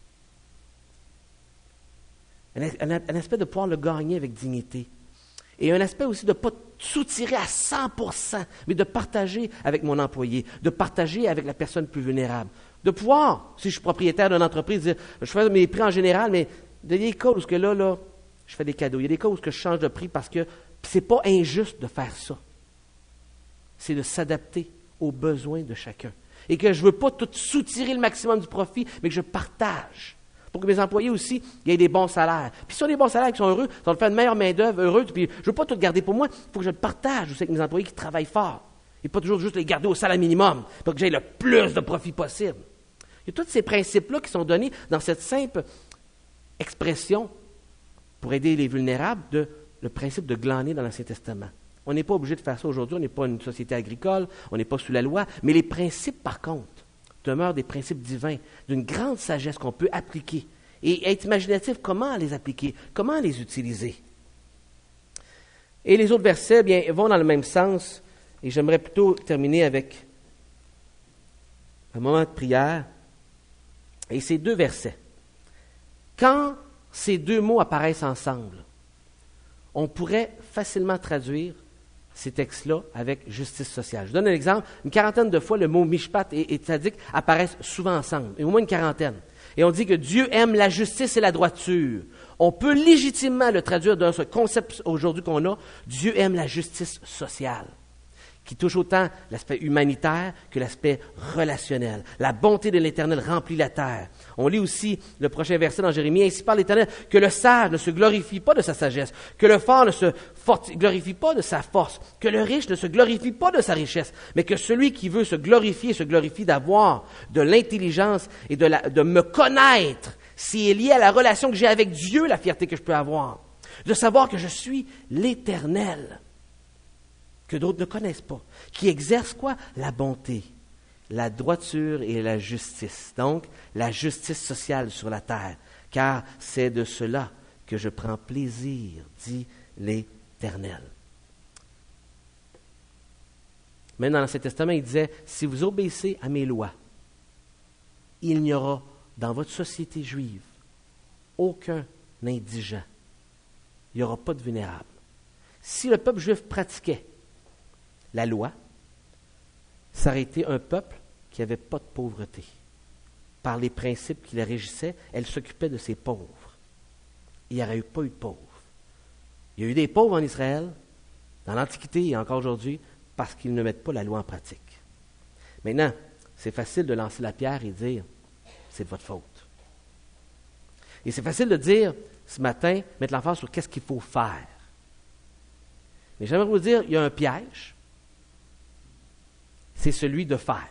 Un, un, un aspect de pouvoir le gagner avec dignité. Et un aspect aussi de ne pas soutirer à cent pour cent, mais de partager avec mon employé, de partager avec la personne plus vulnérable. De pouvoir, si je suis propriétaire d'une entreprise, dire, je fais mes prix en général, mais il y a des cas où que là, là, je fais des cadeaux. Il y a des cas où que je change de prix parce que ce n'est pas injuste de faire ça. C'est de s'adapter aux besoins de chacun. Et que je ne veux pas tout soutirer le maximum du profit, mais que je partage. Pour que mes employés aussi aient des bons salaires. Puis si on a des bons salaires qui sont heureux, ça va faire une meilleure main-d'œuvre heureuse. Puis je ne veux pas tout garder pour moi, il faut que je le partage aussi avec mes employés qui travaillent fort. Et pas toujours juste les garder au salaire minimum, pour que j'aie le plus de profit possible. Il y a tous ces principes-là qui sont donnés dans cette simple expression pour aider les vulnérables, de, le principe de glaner dans l'Ancien Testament. On n'est pas obligé de faire ça aujourd'hui, on n'est pas une société agricole, on n'est pas sous la loi, mais les principes, par contre, demeurent des principes divins, d'une grande sagesse qu'on peut appliquer et être imaginatif comment les appliquer, comment les utiliser. Et les autres versets bien, vont dans le même sens, et j'aimerais plutôt terminer avec un moment de prière. Et ces deux versets, quand ces deux mots apparaissent ensemble, on pourrait facilement traduire ces textes-là avec justice sociale. Je donne un exemple. Une quarantaine de fois, le mot mishpat et, et tzaddik apparaissent souvent ensemble, et au moins une quarantaine. Et on dit que Dieu aime la justice et la droiture. On peut légitimement le traduire dans ce concept aujourd'hui qu'on a, Dieu aime la justice sociale, qui touche autant l'aspect humanitaire que l'aspect relationnel. La bonté de l'Éternel remplit la terre. On lit aussi le prochain verset dans Jérémie, « Ainsi parle l'Éternel, que le sage ne se glorifie pas de sa sagesse, que le fort ne se forti- glorifie pas de sa force, que le riche ne se glorifie pas de sa richesse, mais que celui qui veut se glorifier, se glorifie d'avoir de l'intelligence et de, la, de me connaître. C'est lié à la relation que j'ai avec Dieu, la fierté que je peux avoir. De savoir que je suis l'Éternel, que d'autres ne connaissent pas, qui exerce quoi? La bonté, la droiture et la justice. Donc, la justice sociale sur la terre, car c'est de cela que je prends plaisir, dit l'Éternel. Même dans l'Ancien Testament, il disait, si vous obéissez à mes lois, il n'y aura dans votre société juive aucun indigent. Il n'y aura pas de vulnérable. Si le peuple juif pratiquait la loi, ça aurait été un peuple qui n'avait pas de pauvreté. Par les principes qui la régissaient, elle s'occupait de ses pauvres. Il n'y aurait eu pas eu de pauvres. Il y a eu des pauvres en Israël, dans l'Antiquité et encore aujourd'hui, parce qu'ils ne mettent pas la loi en pratique. Maintenant, c'est facile de lancer la pierre et dire, c'est de votre faute. Et c'est facile de dire, ce matin, mettre l'emphase sur qu'est-ce qu'il faut faire. Mais j'aimerais vous dire, il y a un piège. C'est celui de faire.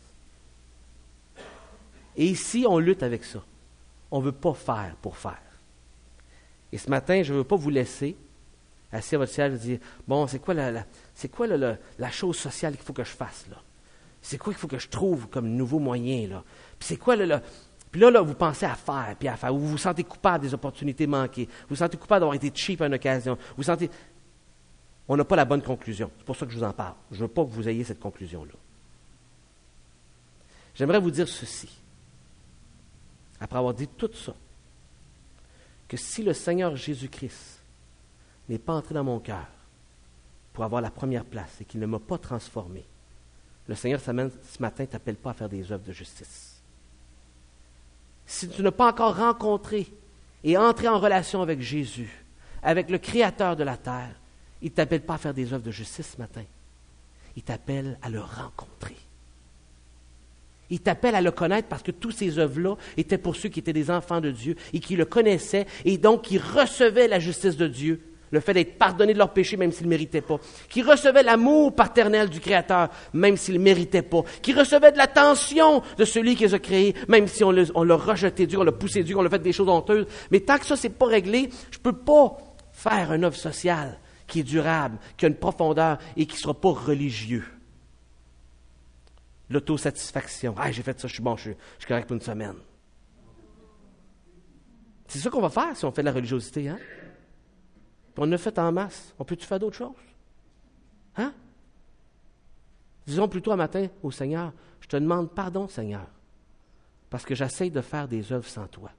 Et ici, on lutte avec ça. On ne veut pas faire pour faire. Et ce matin, je ne veux pas vous laisser assis à votre siège et dire, bon, c'est quoi la, la, c'est quoi la, la, la chose sociale qu'il faut que je fasse, là? C'est quoi qu'il faut que je trouve comme nouveau moyen, là? Puis c'est quoi le... le puis là, là, vous pensez à faire, puis à faire. Vous vous sentez coupable des opportunités manquées. Vous vous sentez coupable d'avoir été cheap à une occasion. Vous vous sentez... On n'a pas la bonne conclusion. C'est pour ça que je vous en parle. Je ne veux pas que vous ayez cette conclusion-là. J'aimerais vous dire ceci, après avoir dit tout ça, que si le Seigneur Jésus-Christ n'est pas entré dans mon cœur pour avoir la première place et qu'il ne m'a pas transformé, le Seigneur ce matin ne t'appelle pas à faire des œuvres de justice. Si tu n'as pas encore rencontré et entré en relation avec Jésus, avec le Créateur de la terre, il ne t'appelle pas à faire des œuvres de justice ce matin. Il t'appelle à le rencontrer. Il t'appelle à le connaître parce que toutes ces œuvres-là étaient pour ceux qui étaient des enfants de Dieu et qui le connaissaient et donc qui recevaient la justice de Dieu, le fait d'être pardonnés de leurs péchés même s'ils ne le méritaient pas, qui recevaient l'amour paternel du Créateur même s'ils ne le méritaient pas, qui recevaient de l'attention de celui qui les a créés même si on, le, on l'a rejeté Dieu, on l'a poussé Dieu, on l'a fait des choses honteuses. Mais tant que ça, ce n'est pas réglé, je ne peux pas faire une œuvre sociale qui est durable, qui a une profondeur et qui ne sera pas religieux. L'autosatisfaction. Ah, j'ai fait ça, je suis bon, je suis, je suis correct pour une semaine. C'est ça qu'on va faire si on fait de la religiosité, hein? Puis on l'a fait en masse. On peut-tu faire d'autres choses? Hein? Disons plutôt un matin au Seigneur, je te demande pardon, Seigneur, parce que j'essaie de faire des œuvres sans toi.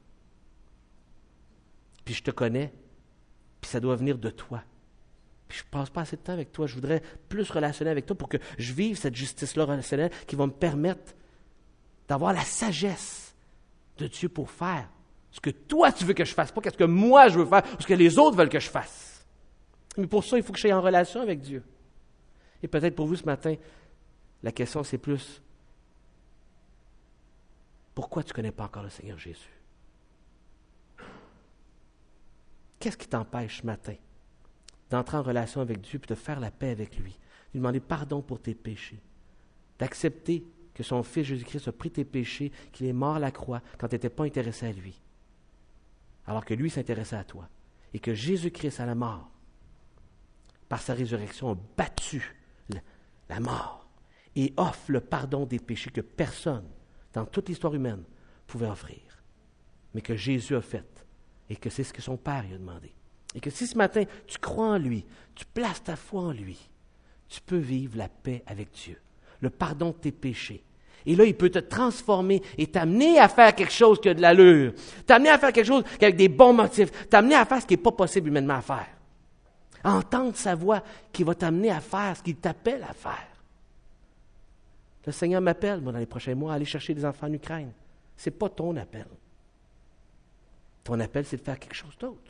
Puis je te connais, puis ça doit venir de toi. Puis je ne passe pas assez de temps avec toi. Je voudrais plus relationner avec toi pour que je vive cette justice-là relationnelle qui va me permettre d'avoir la sagesse de Dieu pour faire ce que toi tu veux que je fasse, pas ce que moi je veux faire ou ce que les autres veulent que je fasse. Mais pour ça, il faut que je sois en relation avec Dieu. Et peut-être pour vous ce matin, la question c'est plus pourquoi tu ne connais pas encore le Seigneur Jésus? Qu'est-ce qui t'empêche ce matin d'entrer en relation avec Dieu et de faire la paix avec lui, lui demander pardon pour tes péchés, d'accepter que son Fils Jésus-Christ a pris tes péchés, qu'il est mort à la croix quand tu n'étais pas intéressé à lui, alors que lui s'intéressait à toi, et que Jésus-Christ à la mort, par sa résurrection, a battu la mort et offre le pardon des péchés que personne, dans toute l'histoire humaine, pouvait offrir, mais que Jésus a fait, et que c'est ce que son Père lui a demandé. Et que si ce matin, tu crois en lui, tu places ta foi en lui, tu peux vivre la paix avec Dieu, le pardon de tes péchés. Et là, il peut te transformer et t'amener à faire quelque chose qui a de l'allure, t'amener à faire quelque chose avec des bons motifs, t'amener à faire ce qui n'est pas possible humainement à faire. À entendre sa voix qui va t'amener à faire ce qu'il t'appelle à faire. Le Seigneur m'appelle, moi, dans les prochains mois, à aller chercher des enfants en Ukraine. Ce n'est pas ton appel. Ton appel, c'est de faire quelque chose d'autre.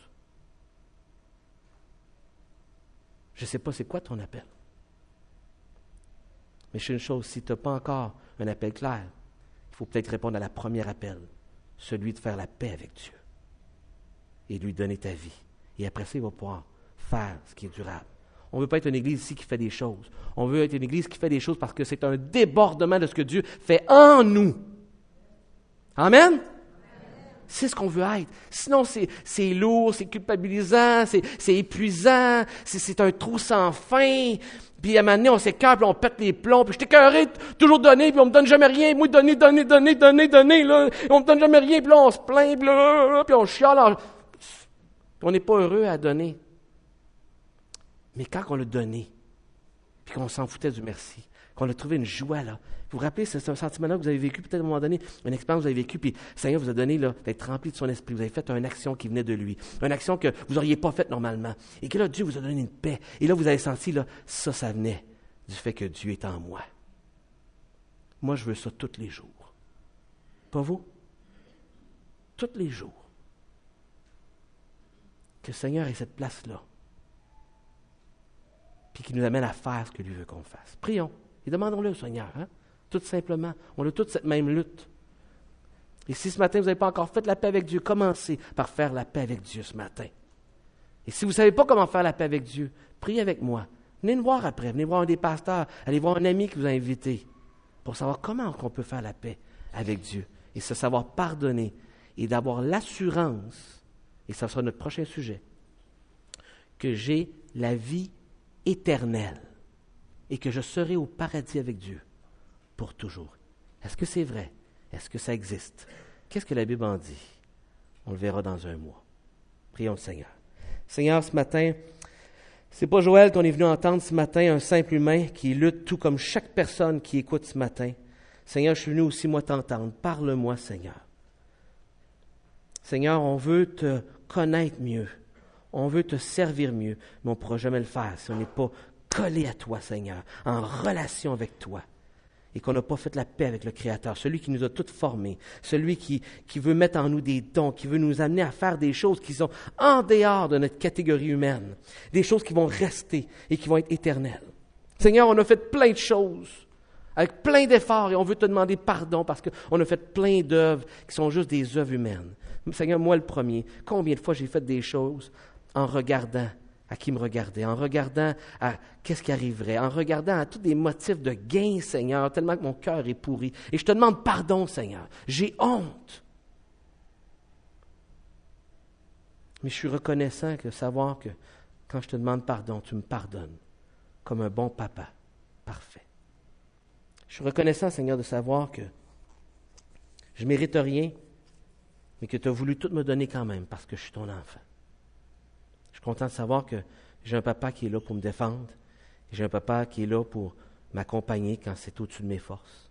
Je ne sais pas c'est quoi ton appel. Mais je sais une chose, si tu n'as pas encore un appel clair, il faut peut-être répondre à la première appel, celui de faire la paix avec Dieu et lui donner ta vie. Et après ça, il va pouvoir faire ce qui est durable. On ne veut pas être une église ici qui fait des choses. On veut être une église qui fait des choses parce que c'est un débordement de ce que Dieu fait en nous. Amen? C'est ce qu'on veut être. Sinon, c'est, c'est lourd, c'est culpabilisant, c'est, c'est épuisant, c'est, c'est un trou sans fin. Puis à un moment donné, on s'écœure, puis on pète les plombs. Puis je t'ai écœuré, toujours donné, puis on me donne jamais rien. Moi, donner, donner, donner, donner, donner, là. Et on me donne jamais rien, puis là, on se plaint, puis là, puis on chiale. On... On n'est pas heureux à donner. Mais quand on l'a donné, puis qu'on s'en foutait du merci, qu'on a trouvé une joie, là. Vous vous rappelez, c'est un sentiment-là que vous avez vécu peut-être à un moment donné, une expérience que vous avez vécue, puis le Seigneur vous a donné là, d'être rempli de son esprit. Vous avez fait une action qui venait de lui, une action que vous n'auriez pas faite normalement. Et que là, Dieu vous a donné une paix. Et là, vous avez senti, là, ça, ça venait du fait que Dieu est en moi. Moi, je veux ça tous les jours. Pas vous? Tous les jours. Que le Seigneur ait cette place-là. Puis qu'il nous amène à faire ce que lui veut qu'on fasse. Prions et demandons-le au Seigneur, hein? Tout simplement. On a toute cette même lutte. Et si ce matin, vous n'avez pas encore fait la paix avec Dieu, commencez par faire la paix avec Dieu ce matin. Et si vous ne savez pas comment faire la paix avec Dieu, priez avec moi. Venez nous voir après. Venez voir un des pasteurs. Allez voir un ami qui vous a invité pour savoir comment on peut faire la paix avec Dieu. Et se savoir pardonner et d'avoir l'assurance, et ça sera notre prochain sujet, que j'ai la vie éternelle et que je serai au paradis avec Dieu pour toujours. Est-ce que c'est vrai? Est-ce que ça existe? Qu'est-ce que la Bible en dit? On le verra dans un mois. Prions le Seigneur. Seigneur, ce matin, c'est pas Joël qu'on est venu entendre ce matin, un simple humain qui lutte tout comme chaque personne qui écoute ce matin. Seigneur, je suis venu aussi, moi, t'entendre. Parle-moi, Seigneur. Seigneur, on veut te connaître mieux. On veut te servir mieux, mais on ne pourra jamais le faire si on n'est pas collé à toi, Seigneur, en relation avec toi. et qu'on n'a pas fait la paix avec le Créateur, celui qui nous a tous formés, celui qui, qui veut mettre en nous des dons, qui veut nous amener à faire des choses qui sont en dehors de notre catégorie humaine, des choses qui vont rester et qui vont être éternelles. Seigneur, on a fait plein de choses, avec plein d'efforts, et on veut te demander pardon parce qu'on a fait plein d'œuvres qui sont juste des œuvres humaines. Seigneur, moi le premier, combien de fois j'ai fait des choses en regardant à qui me regardait, en regardant à qu'est-ce qui arriverait, en regardant à tous des motifs de gain, Seigneur, tellement que mon cœur est pourri. Et je te demande pardon, Seigneur. J'ai honte. Mais je suis reconnaissant de savoir que quand je te demande pardon, tu me pardonnes comme un bon papa parfait. Je suis reconnaissant, Seigneur, de savoir que je ne mérite rien, mais que tu as voulu tout me donner quand même parce que je suis ton enfant. Je suis content de savoir que j'ai un papa qui est là pour me défendre, et j'ai un papa qui est là pour m'accompagner quand c'est au-dessus de mes forces.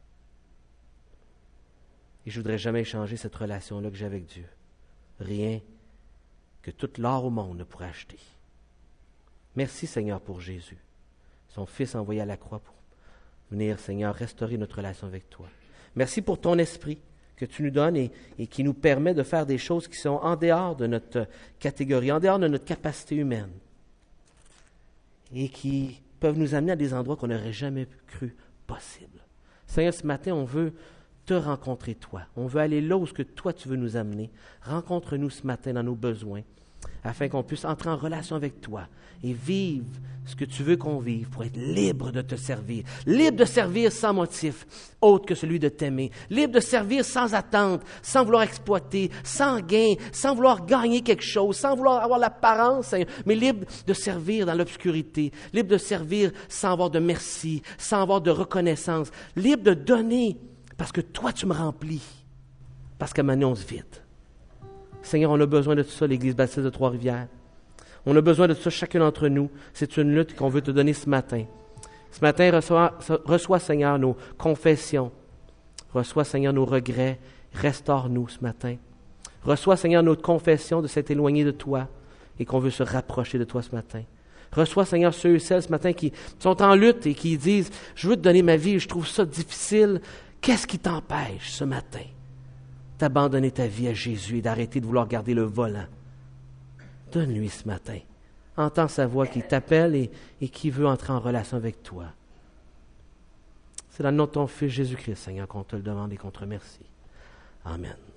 Et je ne voudrais jamais échanger cette relation-là que j'ai avec Dieu. Rien que tout l'or au monde ne pourrait acheter. Merci, Seigneur, pour Jésus, son Fils envoyé à la croix pour venir, Seigneur, restaurer notre relation avec toi. Merci pour ton esprit que tu nous donnes et, et qui nous permet de faire des choses qui sont en dehors de notre catégorie, en dehors de notre capacité humaine et qui peuvent nous amener à des endroits qu'on n'aurait jamais cru possible. Seigneur, ce matin, on veut te rencontrer, toi. On veut aller là où ce que toi, tu veux nous amener. Rencontre-nous ce matin dans nos besoins afin qu'on puisse entrer en relation avec toi et vivre ce que tu veux qu'on vive pour être libre de te servir. Libre de servir sans motif autre que celui de t'aimer. Libre de servir sans attente, sans vouloir exploiter, sans gain, sans vouloir gagner quelque chose, sans vouloir avoir l'apparence, mais libre de servir dans l'obscurité. Libre de servir sans avoir de merci, sans avoir de reconnaissance. Libre de donner parce que toi, tu me remplis. Parce qu'à maintenant, on se vide. Seigneur, on a besoin de tout ça, l'Église baptiste de Trois-Rivières. On a besoin de tout ça, chacun d'entre nous. C'est une lutte qu'on veut te donner ce matin. Ce matin, reçois, reçois, Seigneur, nos confessions. Reçois, Seigneur, nos regrets. Restaure-nous ce matin. Reçois, Seigneur, notre confession de s'être éloigné de toi et qu'on veut se rapprocher de toi ce matin. Reçois, Seigneur, ceux et celles ce matin qui sont en lutte et qui disent « Je veux te donner ma vie, je trouve ça difficile. » Qu'est-ce qui t'empêche ce matin d'abandonner ta vie à Jésus et d'arrêter de vouloir garder le volant? Donne-lui ce matin. Entends sa voix qui t'appelle et, et qui veut entrer en relation avec toi. C'est dans le nom de ton Fils Jésus-Christ, Seigneur, qu'on te le demande et qu'on te remercie. Amen.